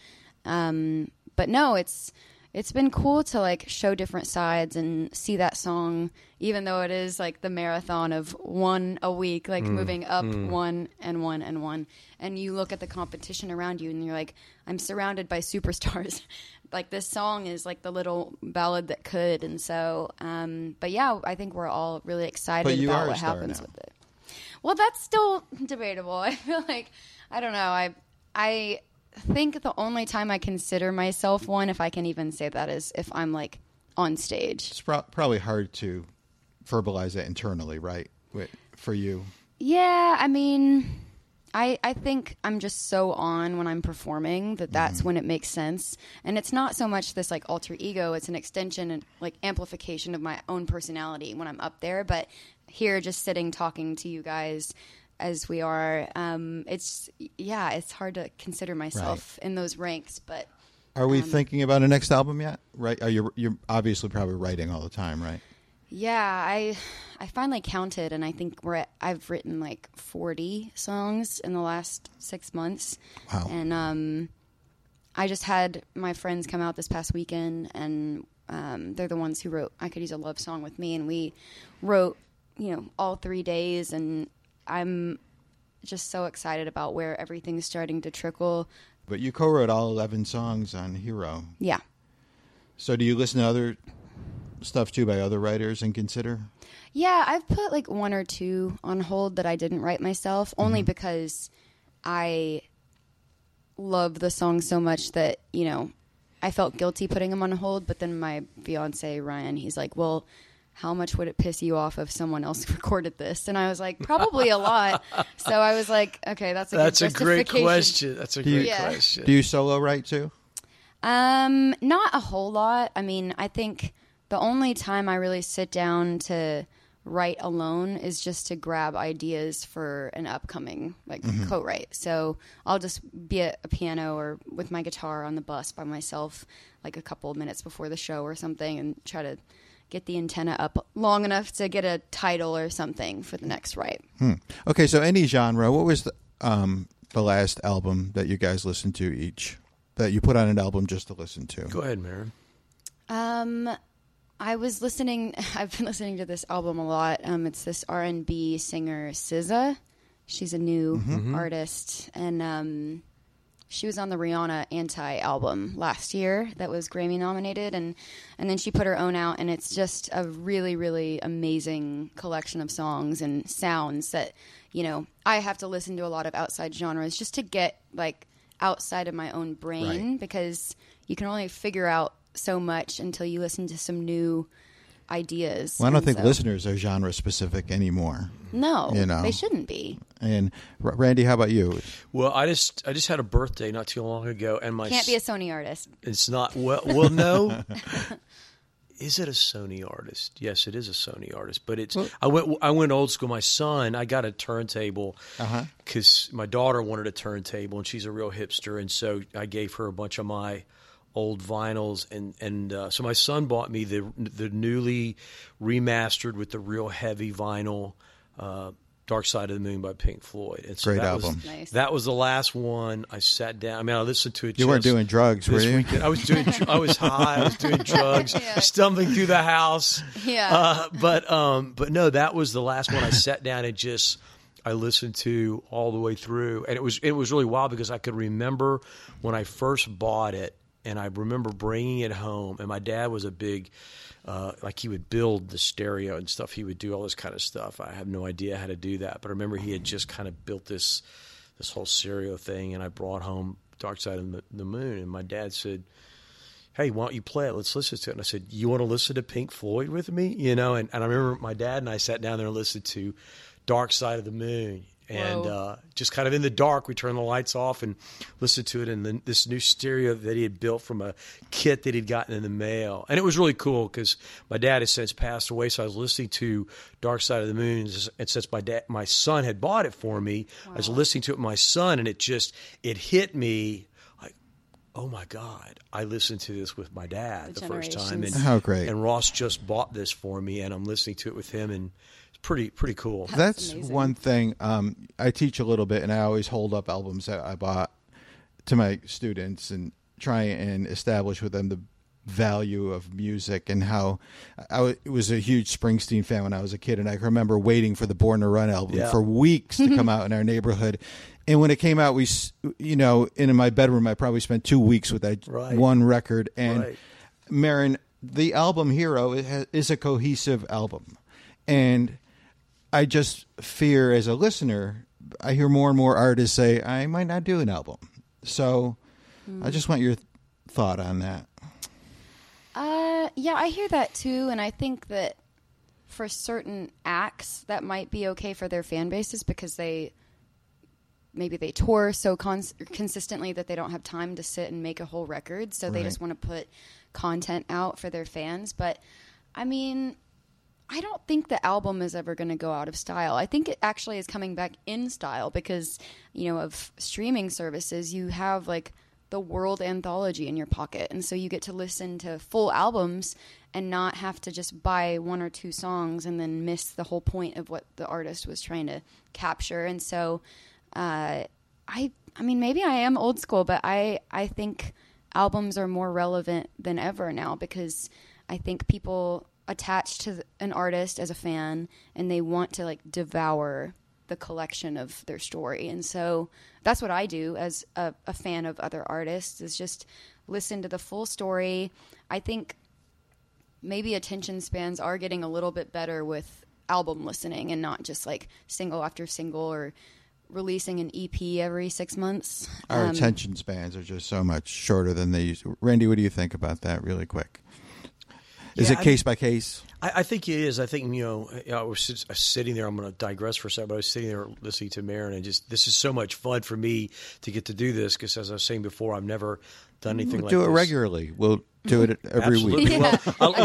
But no, it's been cool to like show different sides and see that song, even though it is like the marathon of one a week, like moving up one and one and one. And you look at the competition around you and you're like, I'm surrounded by superstars. Like this song is like the little ballad that could. And so, but yeah, I think we're all really excited about what happens with it. Well, that's still debatable. I feel like, I don't know. I think the only time I consider myself one, if I can even say that, is if I'm like on stage. It's probably hard to verbalize that internally, right? For you. Yeah, I mean, I think I'm just so on when I'm performing that's when it makes sense. And it's not so much this like alter ego, it's an extension and like amplification of my own personality when I'm up there. But here, just sitting talking to you guys as we are, it's hard to consider myself in those ranks. But are we thinking about a next album yet? Right? You're obviously probably writing all the time, right? Yeah, I finally counted, and I think I've written like 40 songs in the last 6 months. Wow! And I just had my friends come out this past weekend, and they're the ones who wrote "I Could Use a Love Song" with me, and we wrote, all 3 days, and I'm just so excited about where everything's starting to trickle. But you co-wrote all 11 songs on Hero. Yeah. So do you listen to other stuff too by other writers and consider? Yeah, I've put like one or two on hold that I didn't write myself, only because I love the song so much that, I felt guilty putting them on hold. But then my fiance, Ryan, he's like, well, how much would it piss you off if someone else recorded this? And I was like, probably a lot. So I was like, okay, that's a great question. That's a great question. Do you solo write too? Not a whole lot. I mean, I think the only time I really sit down to write alone is just to grab ideas for an upcoming co-write. So I'll just be at a piano or with my guitar on the bus by myself like a couple of minutes before the show or something and try to get the antenna up long enough to get a title or something for the next write. Okay, so any genre, what was the last album that you guys listened to each, that you put on an album just to listen to? Go ahead, Maren. I've been listening to this album a lot. It's this R&B singer, SZA. She's a new artist, and she was on the Rihanna Anti album last year that was Grammy nominated, and then she put her own out, and it's just a really, really amazing collection of songs and sounds that, I have to listen to a lot of outside genres just to get like outside of my own brain, because you can only figure out so much until you listen to some new ideas. Well, I don't think listeners are genre specific anymore. No, they shouldn't be. And Randy, how about you? Well, I just had a birthday not too long ago, and my can't be a Sony artist. It's not well no. Is it a Sony artist? Yes, it is a Sony artist. But it's I went old school. My son, I got a turntable because my daughter wanted a turntable, and she's a real hipster, and so I gave her a bunch of my old vinyls, and so my son bought me the newly remastered with the real heavy vinyl Dark Side of the Moon by Pink Floyd. And so great that album. That was the last one I sat down. I mean, I listened to it. You weren't doing drugs, were you? Weekend. I was high. I was doing drugs, stumbling through the house. Yeah. But no, that was the last one I sat down and I listened to all the way through, and it was really wild because I could remember when I first bought it. And I remember bringing it home, and my dad was a big, he would build the stereo and stuff. He would do all this kind of stuff. I have no idea how to do that, but I remember he had just kind of built this whole stereo thing, and I brought home Dark Side of the Moon, and my dad said, hey, why don't you play it? Let's listen to it. And I said, you want to listen to Pink Floyd with me? You know, and I remember my dad and I sat down there and listened to Dark Side of the Moon. And just kind of in the dark, we turned the lights off and listened to it in this new stereo that he had built from a kit that he'd gotten in the mail. And it was really cool because my dad has since passed away, so I was listening to Dark Side of the Moon. And since my son had bought it for me, I was listening to it with my son, and it hit me like, oh my God, I listened to this with my dad the first time. And, how great. And Ross just bought this for me, and I'm listening to it with him, and pretty cool. That's one thing. I teach a little bit, and I always hold up albums that I bought to my students and try and establish with them the value of music and how I was a huge Springsteen fan when I was a kid, and I remember waiting for the Born to Run album for weeks to come out in our neighborhood. And when it came out, in my bedroom, I probably spent 2 weeks with that one record. And Maren, the album Hero is a cohesive album, and I just fear as a listener, I hear more and more artists say, I might not do an album. So I just want your thought on that. Yeah, I hear that too. And I think that for certain acts, that might be okay for their fan bases because maybe they tour so consistently that they don't have time to sit and make a whole record. So they just want to put content out for their fans. But I mean, I don't think the album is ever going to go out of style. I think it actually is coming back in style because, of streaming services, you have like the world anthology in your pocket. And so you get to listen to full albums and not have to just buy one or two songs and then miss the whole point of what the artist was trying to capture. And so, I mean, maybe I am old school, but I think albums are more relevant than ever now because I think people attached to an artist as a fan and they want to like devour the collection of their story. And so that's what I do as a fan of other artists is just listen to the full story. I think maybe attention spans are getting a little bit better with album listening and not just like single after single or releasing an EP every 6 months. Our attention spans are just so much shorter than they used to. Randy, what do you think about that really quick? Is it case by case? I think it is. I think, I was sitting there. I'm going to digress for a second, but I was sitting there listening to Maren, and this is so much fun for me to get to do this because, as I was saying before, I've never done anything like this. Do it regularly. We'll do it every week. Yeah.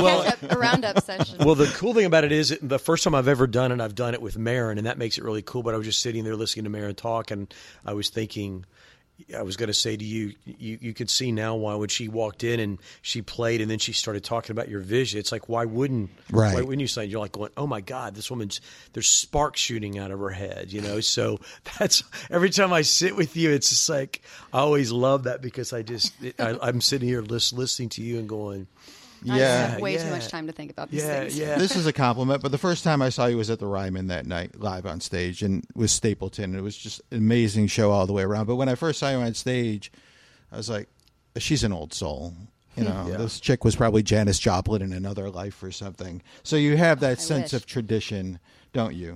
A roundup session. Well, the cool thing about it is the first time I've ever done it, I've done it with Maren, and that makes it really cool. But I was just sitting there listening to Maren talk, and I was thinking, I was going to say to you, you could see now why when she walked in and she played and then she started talking about your vision. It's like, why wouldn't you say, you're like going, oh my God, this woman's, there's sparks shooting out of her head, So that's, every time I sit with you, it's just like, I always love that because I'm sitting here listening to you and going, I have way too much time to think about these things. Yeah. This is a compliment, but the first time I saw you was at the Ryman that night, live on stage, and with Stapleton. And it was just an amazing show all the way around. But when I first saw you on stage, I was like, she's an old soul. This chick was probably Janis Joplin in another life or something. So you have that sense of tradition, don't you?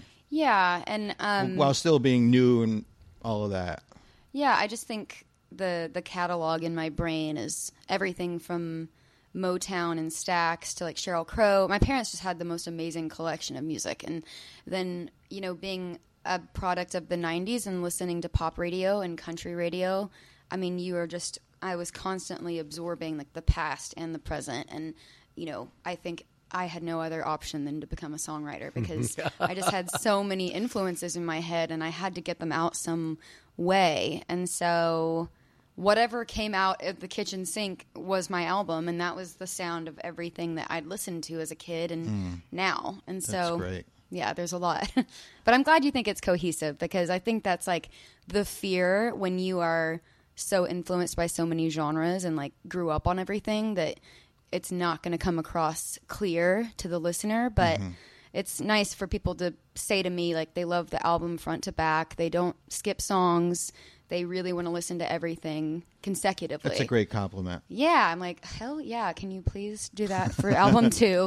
Yeah, and while still being new and all of that. Yeah, I just think the catalog in my brain is everything from Motown and Stax to like Sheryl Crow. My parents just had the most amazing collection of music. And then, being a product of the 90s and listening to pop radio and country radio, I mean, I was constantly absorbing like the past and the present. And, I think I had no other option than to become a songwriter because I just had so many influences in my head and I had to get them out some way. And so whatever came out of the kitchen sink was my album, and that was the sound of everything that I'd listened to as a kid and now. And so, that's great. Yeah, there's a lot. But I'm glad you think it's cohesive because I think that's like the fear when you are so influenced by so many genres and like grew up on everything that it's not going to come across clear to the listener. But it's nice for people to say to me like they love the album front to back. They don't skip songs. They really want to listen to everything consecutively. That's a great compliment. Yeah, I'm like, hell yeah, can you please do that for album 2?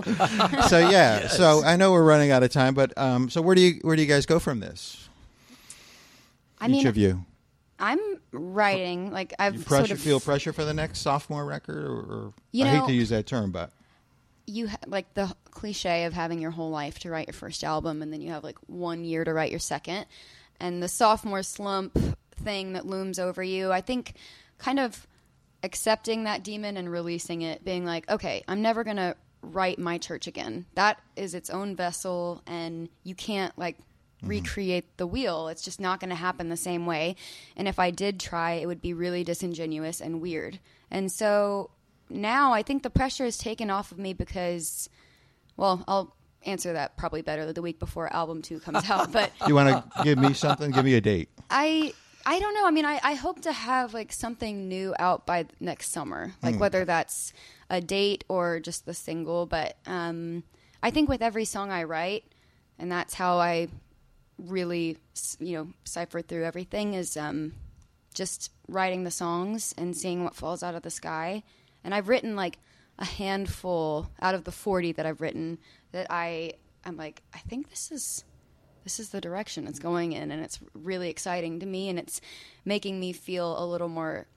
So I know we're running out of time, but so where do you guys go from this? Each of you. I'm writing. Like I've feel pressure for the next sophomore record, or You I hate know, to use that term, but you like the cliche of having your whole life to write your first album, and then you have like 1 year to write your second, and the sophomore slump thing that looms over you. I think kind of accepting that demon and releasing it, being like, okay, I'm never gonna write my church again. That is its own vessel, and you can't like recreate the wheel. It's just not going to happen the same way. And if I did try, it would be really disingenuous and weird. And so now I think the pressure is taken off of me because, well, I'll answer that probably better the week before album 2 comes out. But you want to give me something? Give me a date. I don't know. I mean, I hope to have like something new out by next summer, like whether that's a date or just the single. But I think with every song I write, and that's how I really, cipher through everything, is just writing the songs and seeing what falls out of the sky. And I've written like a handful out of the 40 that I've written that I'm like, I think this is the direction it's going in, and it's really exciting to me, and it's making me feel a little more,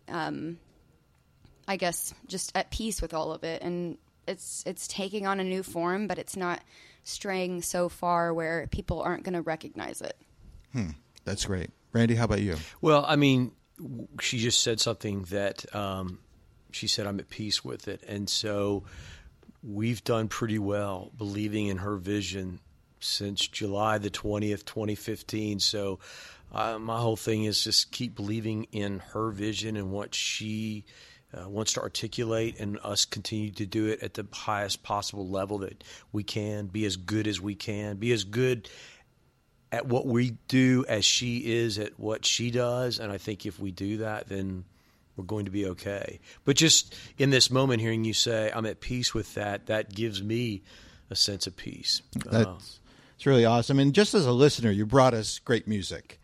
I guess, just at peace with all of it. And it's taking on a new form, but it's not straying so far where people aren't going to recognize it. That's great. Randy, how about you? Well, I mean, she just said something that she said, I'm at peace with it. And so we've done pretty well believing in her vision since July the 20th, 2015. So my whole thing is just keep believing in her vision and what she wants to articulate, and us continue to do it at the highest possible level that we can, be as good as we can, be as good at what we do as she is at what she does. And I think if we do that, then we're going to be okay. But just in this moment, hearing you say, I'm at peace with that, that gives me a sense of peace. It's really awesome. And just as a listener, you brought us great music.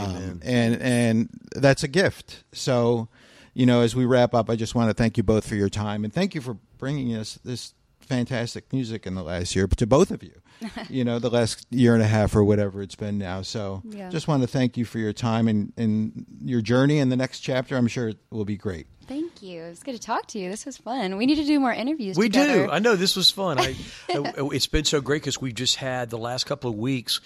And that's a gift. So, as we wrap up, I just want to thank you both for your time, and thank you for bringing us this fantastic music in the last year, but to both of you, the last year and a half or whatever it's been now. So just want to thank you for your time and your journey, and the next chapter, I'm sure it will be great. Thank you. It was good to talk to you. This was fun. We need to do more interviews We together. do. I know. This was fun. It's been so great because we've just had the last couple of weeks,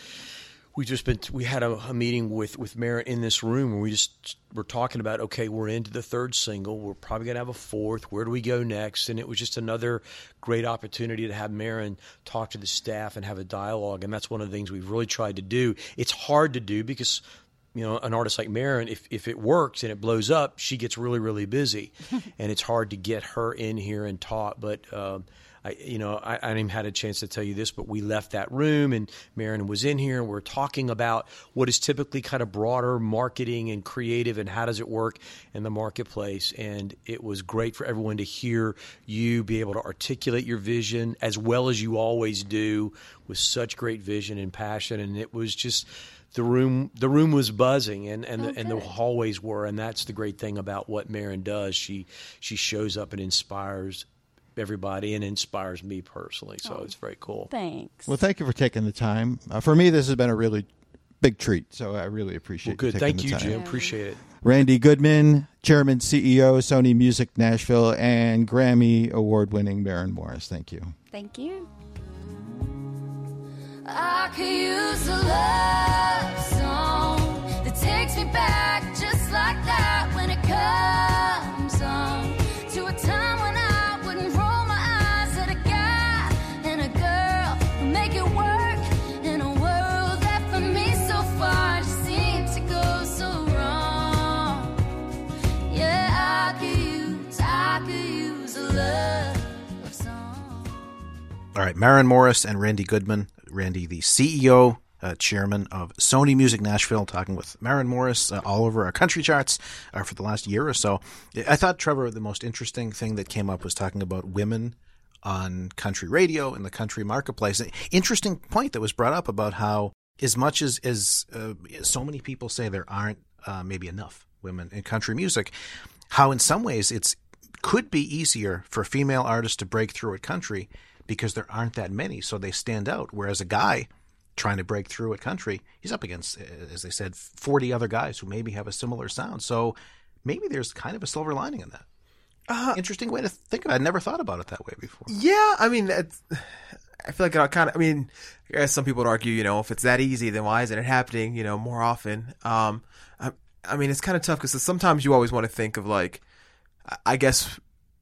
we had a meeting with Maren in this room, and we're talking about, okay, we're into the third single. We're probably going to have a fourth. Where do we go next? And it was just another great opportunity to have Maren talk to the staff and have a dialogue. And that's one of the things we've really tried to do. It's hard to do because, an artist like Maren, if it works and it blows up, she gets really, really busy. And it's hard to get her in here and talk. But, I hadn't even had a chance to tell you this, but we left that room and Maren was in here and we're talking about what is typically kind of broader marketing and creative and how does it work in the marketplace. And it was great for everyone to hear you be able to articulate your vision as well as you always do with such great vision and passion. And it was just the room was buzzing and the hallways were. And that's the great thing about what Maren does. She shows up and inspires everybody and inspires me personally. So it's very cool. Thanks. Well, thank you for taking the time. For me, this has been a really big treat, so I really appreciate good. You taking Thank the you, time. Jim. Appreciate it. Randy Goodman, Chairman, CEO, Sony Music Nashville, and Grammy Award-winning Maren Morris. Thank you. Thank you. I could use a love song that takes me back just like that when it comes on to a time when I wouldn't roll my eyes at a guy and a girl who make it work in a world that for me so far just seems to go so wrong. Yeah, I could use a love song. All right, Maren Morris and Randy Goodman. Randy, the CEO, chairman of Sony Music Nashville, talking with Maren Morris all over our country charts for the last year or so. I thought, Trevor, the most interesting thing that came up was talking about women on country radio and the country marketplace. An interesting point that was brought up about how as much as so many people say there aren't maybe enough women in country music, how in some ways it's could be easier for female artists to break through at country because there aren't that many, so they stand out. Whereas a guy, trying to break through at country, he's up against, as they said, 40 other guys who maybe have a similar sound. So maybe there's kind of a silver lining in that. Interesting way to think about it. I never thought about it that way before. Yeah, I mean, I feel like it kind of, I mean, I guess some people would argue, if it's that easy, then why isn't it happening, more often? I mean, it's kind of tough because sometimes you always want to think of like, I guess,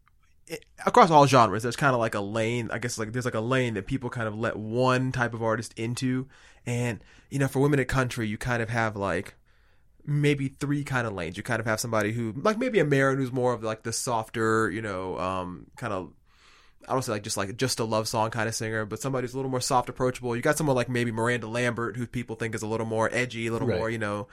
across all genres, there's kind of like a lane, I guess like there's like a lane that people kind of let one type of artist into. And, for women in country, you kind of have like maybe three kind of lanes. You kind of have somebody who, like maybe a Maren who's more of like the softer, kind of, I don't say like just a love song kind of singer, but somebody who's a little more soft, approachable. You got someone like maybe Miranda Lambert, who people think is a little more edgy, a little more,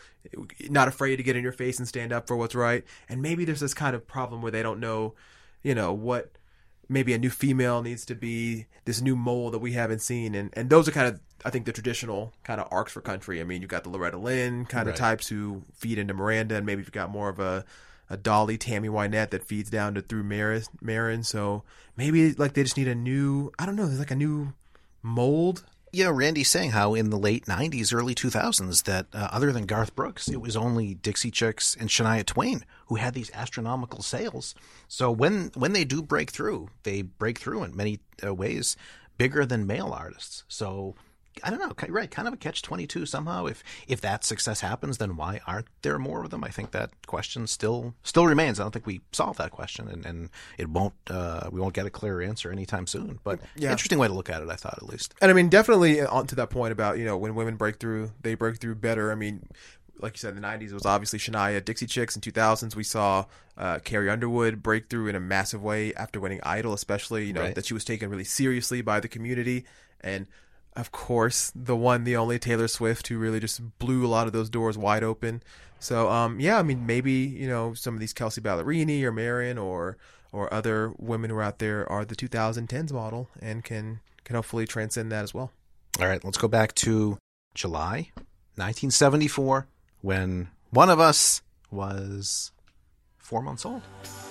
not afraid to get in your face and stand up for what's right. And maybe there's this kind of problem where they don't know, what maybe a new female needs to be, this new mold that we haven't seen. And those are kind of, I think, the traditional kind of arcs for country. I mean, you've got the Loretta Lynn kind of types who feed into Miranda, and maybe you've got more of a Dolly, Tammy Wynette that feeds down to through Maren. So maybe like they just need a new, I don't know, there's like a new mold. Randy's saying how in the late 90s, early 2000s, that other than Garth Brooks, it was only Dixie Chicks and Shania Twain who had these astronomical sales. So when they do break through, they break through in many ways bigger than male artists. So I don't know, right? Kind of a catch-22 somehow. If that success happens, then why aren't there more of them? I think that question still remains. I don't think we solved that question, and it won't. We won't get a clear answer anytime soon. But interesting way to look at it, I thought, at least. And I mean, definitely on to that point about when women break through, they break through better. I mean, like you said, in the 90s, it was obviously Shania, Dixie Chicks. In 2000s, we saw Carrie Underwood break through in a massive way after winning Idol, especially that she was taken really seriously by the community. And of course, the one, the only Taylor Swift, who really just blew a lot of those doors wide open. So, I mean, maybe, some of these Kelsey Ballerini or Maren or other women who are out there are the 2010s model and can hopefully transcend that as well. All right, let's go back to July 1974, when one of us was 4 months old.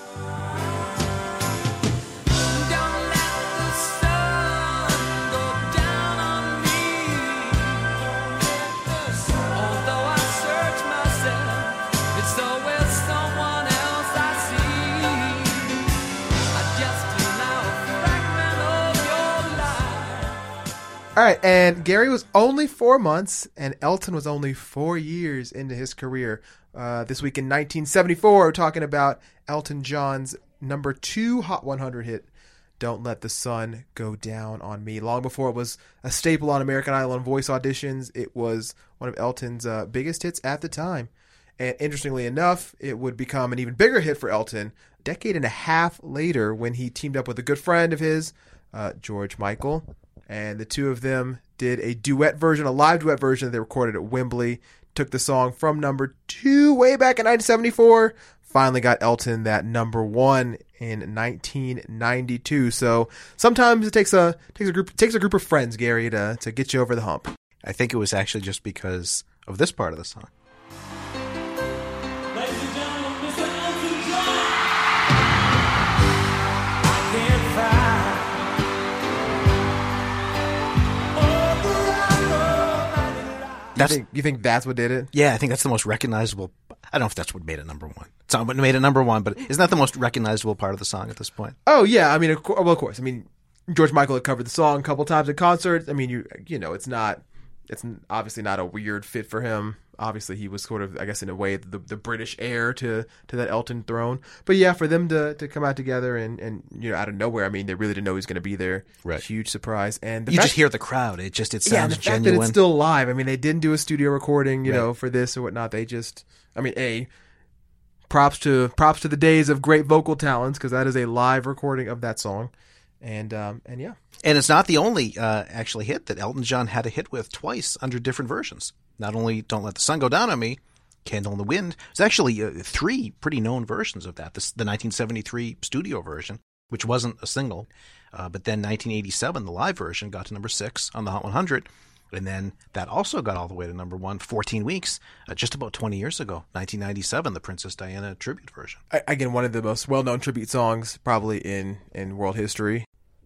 All right, and Gary was only 4 months, and Elton was only 4 years into his career. This week in 1974, we're talking about Elton John's number 2 Hot 100 hit, Don't Let the Sun Go Down on Me. Long before it was a staple on American Idol and voice auditions, it was one of Elton's biggest hits at the time. And interestingly enough, it would become an even bigger hit for Elton a decade and a half later when he teamed up with a good friend of his, George Michael. And the two of them did a live duet version that they recorded at Wembley. Took the song from number 2 way back in 1974. Finally got Elton that number 1 in 1992. So sometimes it takes a group of friends, Gary, to get you over the hump. I think it was actually just because of this part of the song. Ladies and gentlemen, Mr. Elton John. I can't find. You think that's what did it? Yeah, I think that's the most recognizable. I don't know if that's what made it number 1. It's not what made it number 1, but isn't that the most recognizable part of the song at this point? Oh, yeah. I mean, of course. I mean, George Michael had covered the song a couple times at concerts. I mean, it's obviously not a weird fit for him. Obviously, he was sort of, I guess, in a way, the British heir to that Elton throne. But yeah, for them to come out together and out of nowhere, I mean, they really didn't know he was going to be there. Right. Huge surprise. And you just hear the crowd. It sounds genuine. And the fact that it's still live. I mean, they didn't do a studio recording, for this or whatnot. They just, props to the days of great vocal talents, because that is a live recording of that song. And yeah. And it's not the only actually hit that Elton John had a hit with twice under different versions. Not only Don't Let the Sun Go Down on Me, Candle in the Wind. There's actually 3 pretty known versions of that. The 1973 studio version, which wasn't a single. But then 1987, the live version, got to number 6 on the Hot 100. And then that also got all the way to number 1 14 weeks, just about 20 years ago, 1997, the Princess Diana tribute version. Again, one of the most well-known tribute songs probably in world history.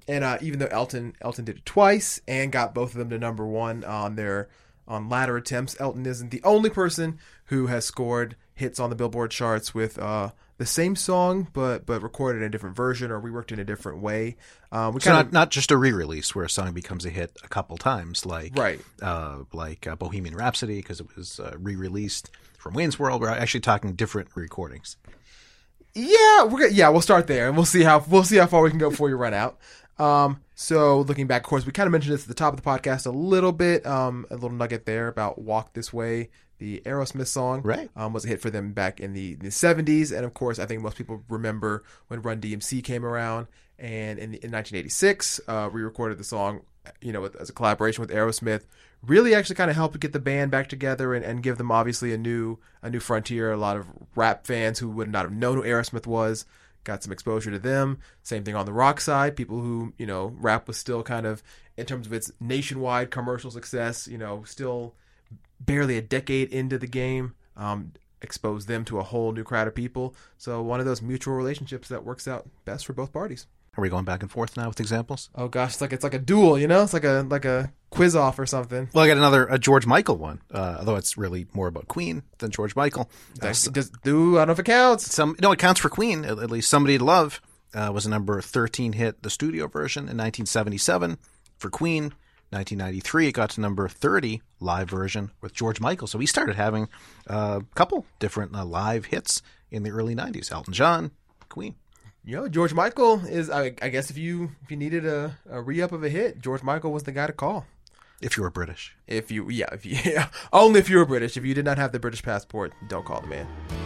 And even though Elton did it twice and got both of them to number one on latter attempts, Elton isn't the only person who has scored hits on the Billboard charts with the same song, but recorded in a different version or reworked in a different way. Not just a re-release where a song becomes a hit a couple times, like right, like Bohemian Rhapsody, because it was re-released from Wayne's World. We're actually talking different recordings. Yeah, we'll start there, and we'll see how far we can go before you run out. So looking back, of course, we kind of mentioned this at the top of the podcast a little bit, a little nugget there about "Walk This Way." The Aerosmith song, right, was a hit for them back in the 70s, and of course, I think most people remember when Run DMC came around, and in 1986, re-recorded the song, as a collaboration with Aerosmith. Really, actually, kind of helped get the band back together and give them obviously a new frontier. A lot of rap fans who would not have known who Aerosmith was got some exposure to them. Same thing on the rock side. People who rap was still kind of, in terms of its nationwide commercial success, still barely a decade into the game, exposed them to a whole new crowd of people. So one of those mutual relationships that works out best for both parties. Are we going back and forth now with examples? Oh gosh, it's like a duel, It's like a quiz off or something. Well, I got a George Michael one, although it's really more about Queen than George Michael. I don't know if it counts. It counts for Queen. At least "Somebody to Love" was a number 13 hit, the studio version in 1977 for Queen. 1993, it got to number 30, live version with George Michael. So we started having a couple different live hits in the early 90s. Elton John, Queen. George Michael is, I guess if you needed a re-up of a hit, George Michael was the guy to call. If you were British. Only if you were British. If you did not have the British passport, don't call the man.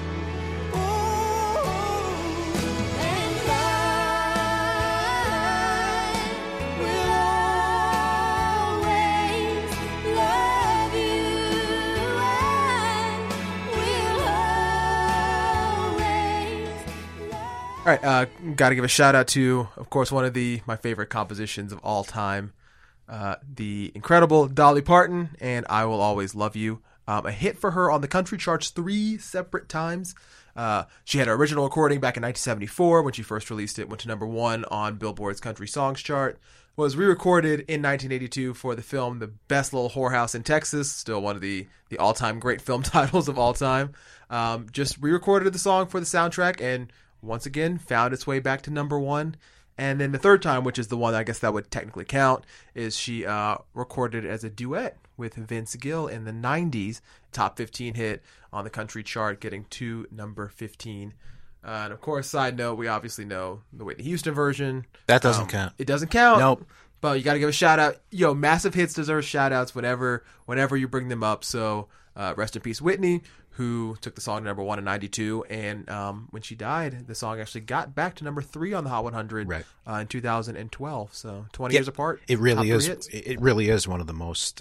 All right, got to give a shout out to, of course, one of my favorite compositions of all time, the incredible Dolly Parton, and "I Will Always Love You." A hit for her on the country charts 3 separate times. She had her original recording back in 1974 when she first released it, went to number 1 on Billboard's Country Songs chart. Was re-recorded in 1982 for the film The Best Little Whorehouse in Texas, still one of the all-time great film titles of all time. Just re-recorded the song for the soundtrack and once again found its way back to number 1. And then the third time, which is the one I guess that would technically count, is she recorded it as a duet with Vince Gill in the 90s, top 15 hit on the country chart, getting to number 15. And of course, side note, we obviously know the Whitney Houston version. That doesn't count. It doesn't count. Nope. But you got to give a shout out. Massive hits deserve shout outs whenever you bring them up. So rest in peace, Whitney, who took the song to number 1 in 92. And when she died, the song actually got back to number 3 on the Hot 100 in 2012. So 20 years apart. It really is. It really is one of the most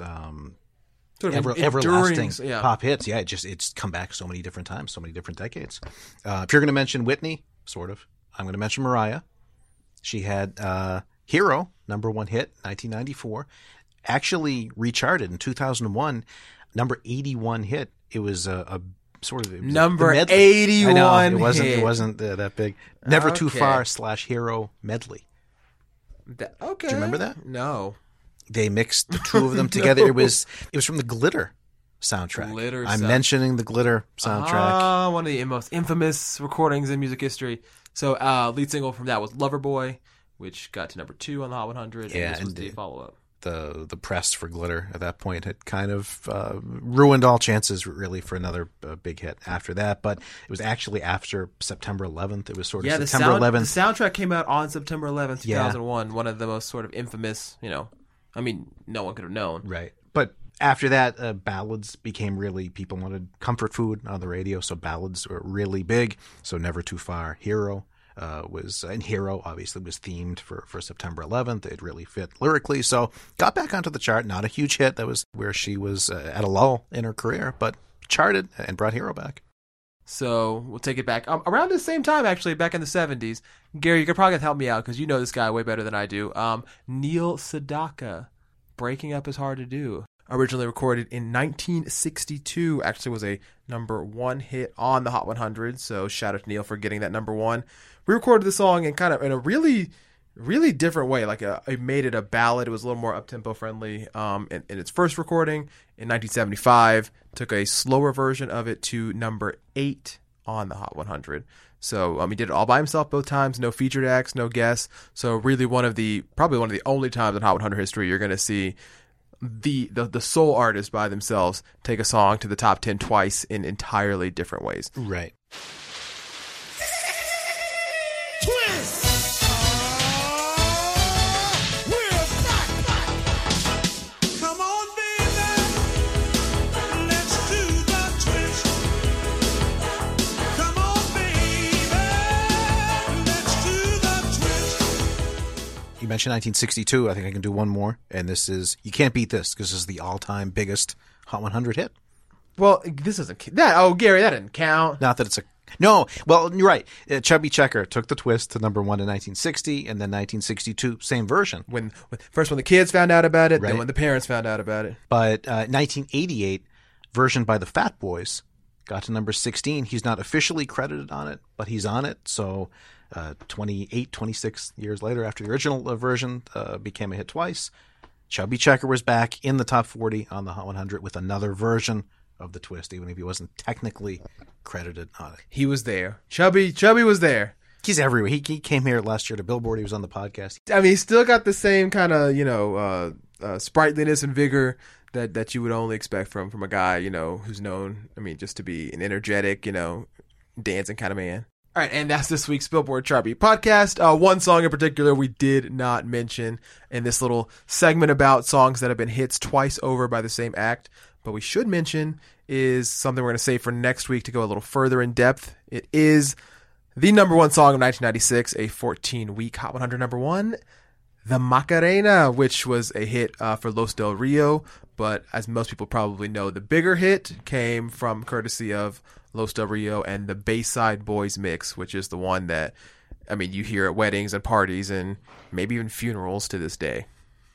everlasting pop hits. Yeah, it's come back so many different times, so many different decades. If you're going to mention Whitney, I'm going to mention Mariah. She had "Hero," number 1 hit, 1994. Actually recharted in 2001, number 81 hit. It was a sort of number 81. I know, it wasn't that big. Never Too Far / Hero medley. Okay. Do you remember that? No. They mixed the two of them together. It was from the Glitter soundtrack. I'm mentioning the Glitter soundtrack. One of the most infamous recordings in music history. So lead single from that was "Loverboy," which got to number 2 on the Hot 100. Yeah, and this was the follow-up. The press for Glitter at that point had kind of ruined all chances really for another big hit after that. But it was actually after September 11th. It was sort of September 11th. The soundtrack came out on September 11th, 2001. One of the most sort of infamous, no one could have known. Right. But after that, ballads became really, people wanted comfort food on the radio. So ballads were really big. So Never Too Far, "Hero." And "Hero" obviously was themed for September 11th. It really fit lyrically, so got back onto the chart. Not a huge hit. That was where she was at a lull in her career, but charted and brought "Hero" back. So we'll take it back around the same time, actually, back in the 70s. Gary, you could probably help me out because you know this guy way better than I do. Neil Sedaka, "Breaking Up Is Hard to Do." Originally recorded in 1962, actually was a number 1 hit on the Hot 100. So shout out to Neil for getting that number 1. We recorded the song in a really really different way. Like it made it a ballad. It was a little more up-tempo friendly in its first recording in 1975. Took a slower version of it to number 8 on the Hot 100. So he did it all by himself both times. No featured acts, no guests. So really probably one of the only times in Hot 100 history you're going to see the sole artist by themselves take a song to the top 10 twice in entirely different ways. Right. You mentioned 1962. I think I can do one more. And this is, you can't beat this because this is the all-time biggest Hot 100 hit. Well, this isn't that. Oh, Gary, that didn't count. Not that it's no. Well, you're right. Chubby Checker took the twist to number 1 in 1960, and then 1962, same version. First when the kids found out about it, Right. then when the parents found out about it. But 1988, version by the Fat Boys, got to number 16. He's not officially credited on it, but he's on it. So 26 years later, after the original version became a hit twice, Chubby Checker was back in the top 40 on the Hot 100 with another version of the twist, even if he wasn't technically credited on it. He was there. Chubby was there. He's everywhere. He came here last year to Billboard. He was on the podcast. I mean, he's still got the same kind of, sprightliness and vigor that you would only expect from a guy, who's known, just to be an energetic, dancing kind of man. All right, and that's this week's Billboard Chart Beat podcast. One song in particular we did not mention in this little segment about songs that have been hits twice over by the same act, but we should mention is something we're going to save for next week to go a little further in depth. It is the number one song of 1996, a 14-week Hot 100 number one, The Macarena, which was a hit for Los Del Rio, but as most people probably know, the bigger hit came from courtesy of Los Del Rio and the Bayside Boys mix, which is the one that, you hear at weddings and parties and maybe even funerals to this day.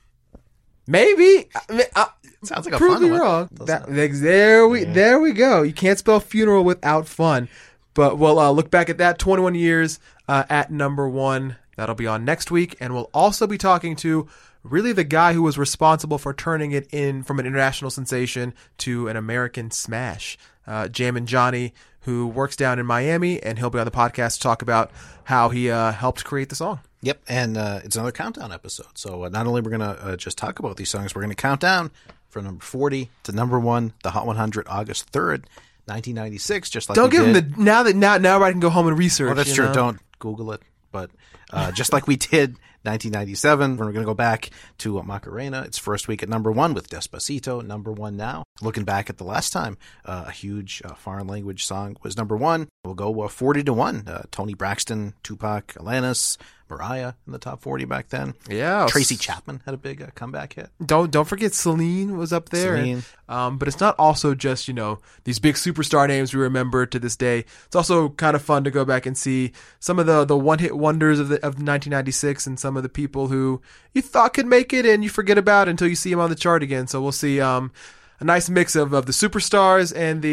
Maybe. Sounds like a prove fun me one. wrong. There we go. You can't spell funeral without fun. But we'll look back at that 21 years at number one. That'll be on next week. And we'll also be talking to really the guy who was responsible for turning it in from an international sensation to an American smash. Jammin' Johnny, who works down in Miami, and he'll be on the podcast to talk about how he helped create the song. Yep, and it's another countdown episode. So not only we're going to just talk about these songs, we're going to count down from number 40 to number 1, the Hot 100, August 3rd, 1996, just like Don't we give did. him now I can go home and research. Oh, that's true. Don't Google it. But just like we did 1997, we're going to go back to Macarena. It's first week at number 1 with Despacito, number 1 now. Looking back at the last time a huge foreign language song was number 1, we'll go 40-1. Tony Braxton, Tupac, Alanis, Mariah in the top 40 back then. Yeah. Tracy Chapman had a big comeback hit. Don't forget Celine was up there. Celine. But it's not also just, these big superstar names we remember to this day. It's also kind of fun to go back and see some of the one-hit wonders of 1996 and some of the people who you thought could make it and you forget about until you see them on the chart again. So we'll see a nice mix of the superstars and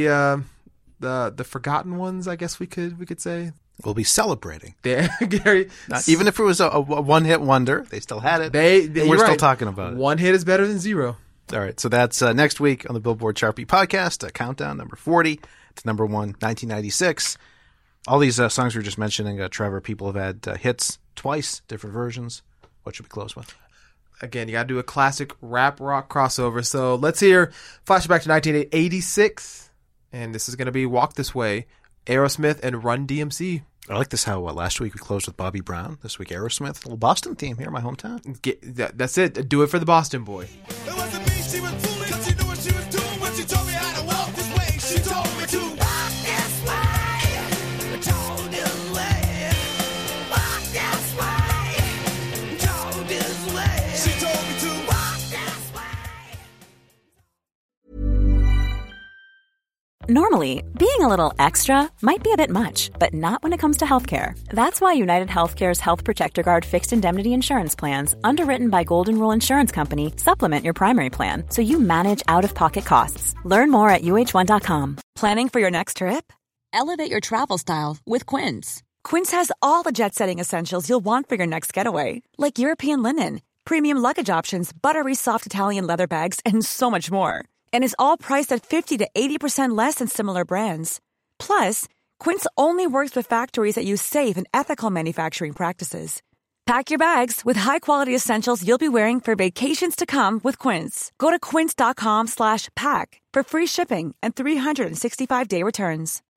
the forgotten ones, I guess we could say. We'll be celebrating. There, Gary. Even if it was a one-hit wonder, they still had it. We're still right. talking about it. One hit is better than zero. All right, so that's next week on the Billboard Chart Beat podcast, a countdown, number 40 to number 1, 1996. All these songs we were just mentioning, Trevor, people have had hits twice, different versions. What should we close with? Again, you got to do a classic rap rock crossover. So let's hear flashback to 1986, and this is going to be Walk This Way, Aerosmith and Run DMC. I like this how last week we closed with Bobby Brown. This week Aerosmith. A little Boston theme here in my hometown. That's it. Do it for the Boston boy. It wasn't me, she was fooling, 'cause she knew what she was doing when she told me how to walk this way. She told me to walk this way, told this way, walk this way, told this way. She told me to walk this way. Normally, being a little extra might be a bit much, but not when it comes to healthcare. That's why United Healthcare's Health Protector Guard fixed indemnity insurance plans, underwritten by Golden Rule Insurance Company, supplement your primary plan so you manage out-of-pocket costs. Learn more at UH1.com. Planning for your next trip? Elevate your travel style with Quince. Quince has all the jet-setting essentials you'll want for your next getaway, like European linen, premium luggage options, buttery soft Italian leather bags, and so much more. And is all priced at 50 to 80% less than similar brands. Plus, Quince only works with factories that use safe and ethical manufacturing practices. Pack your bags with high-quality essentials you'll be wearing for vacations to come with Quince. Go to quince.com/pack for free shipping and 365-day returns.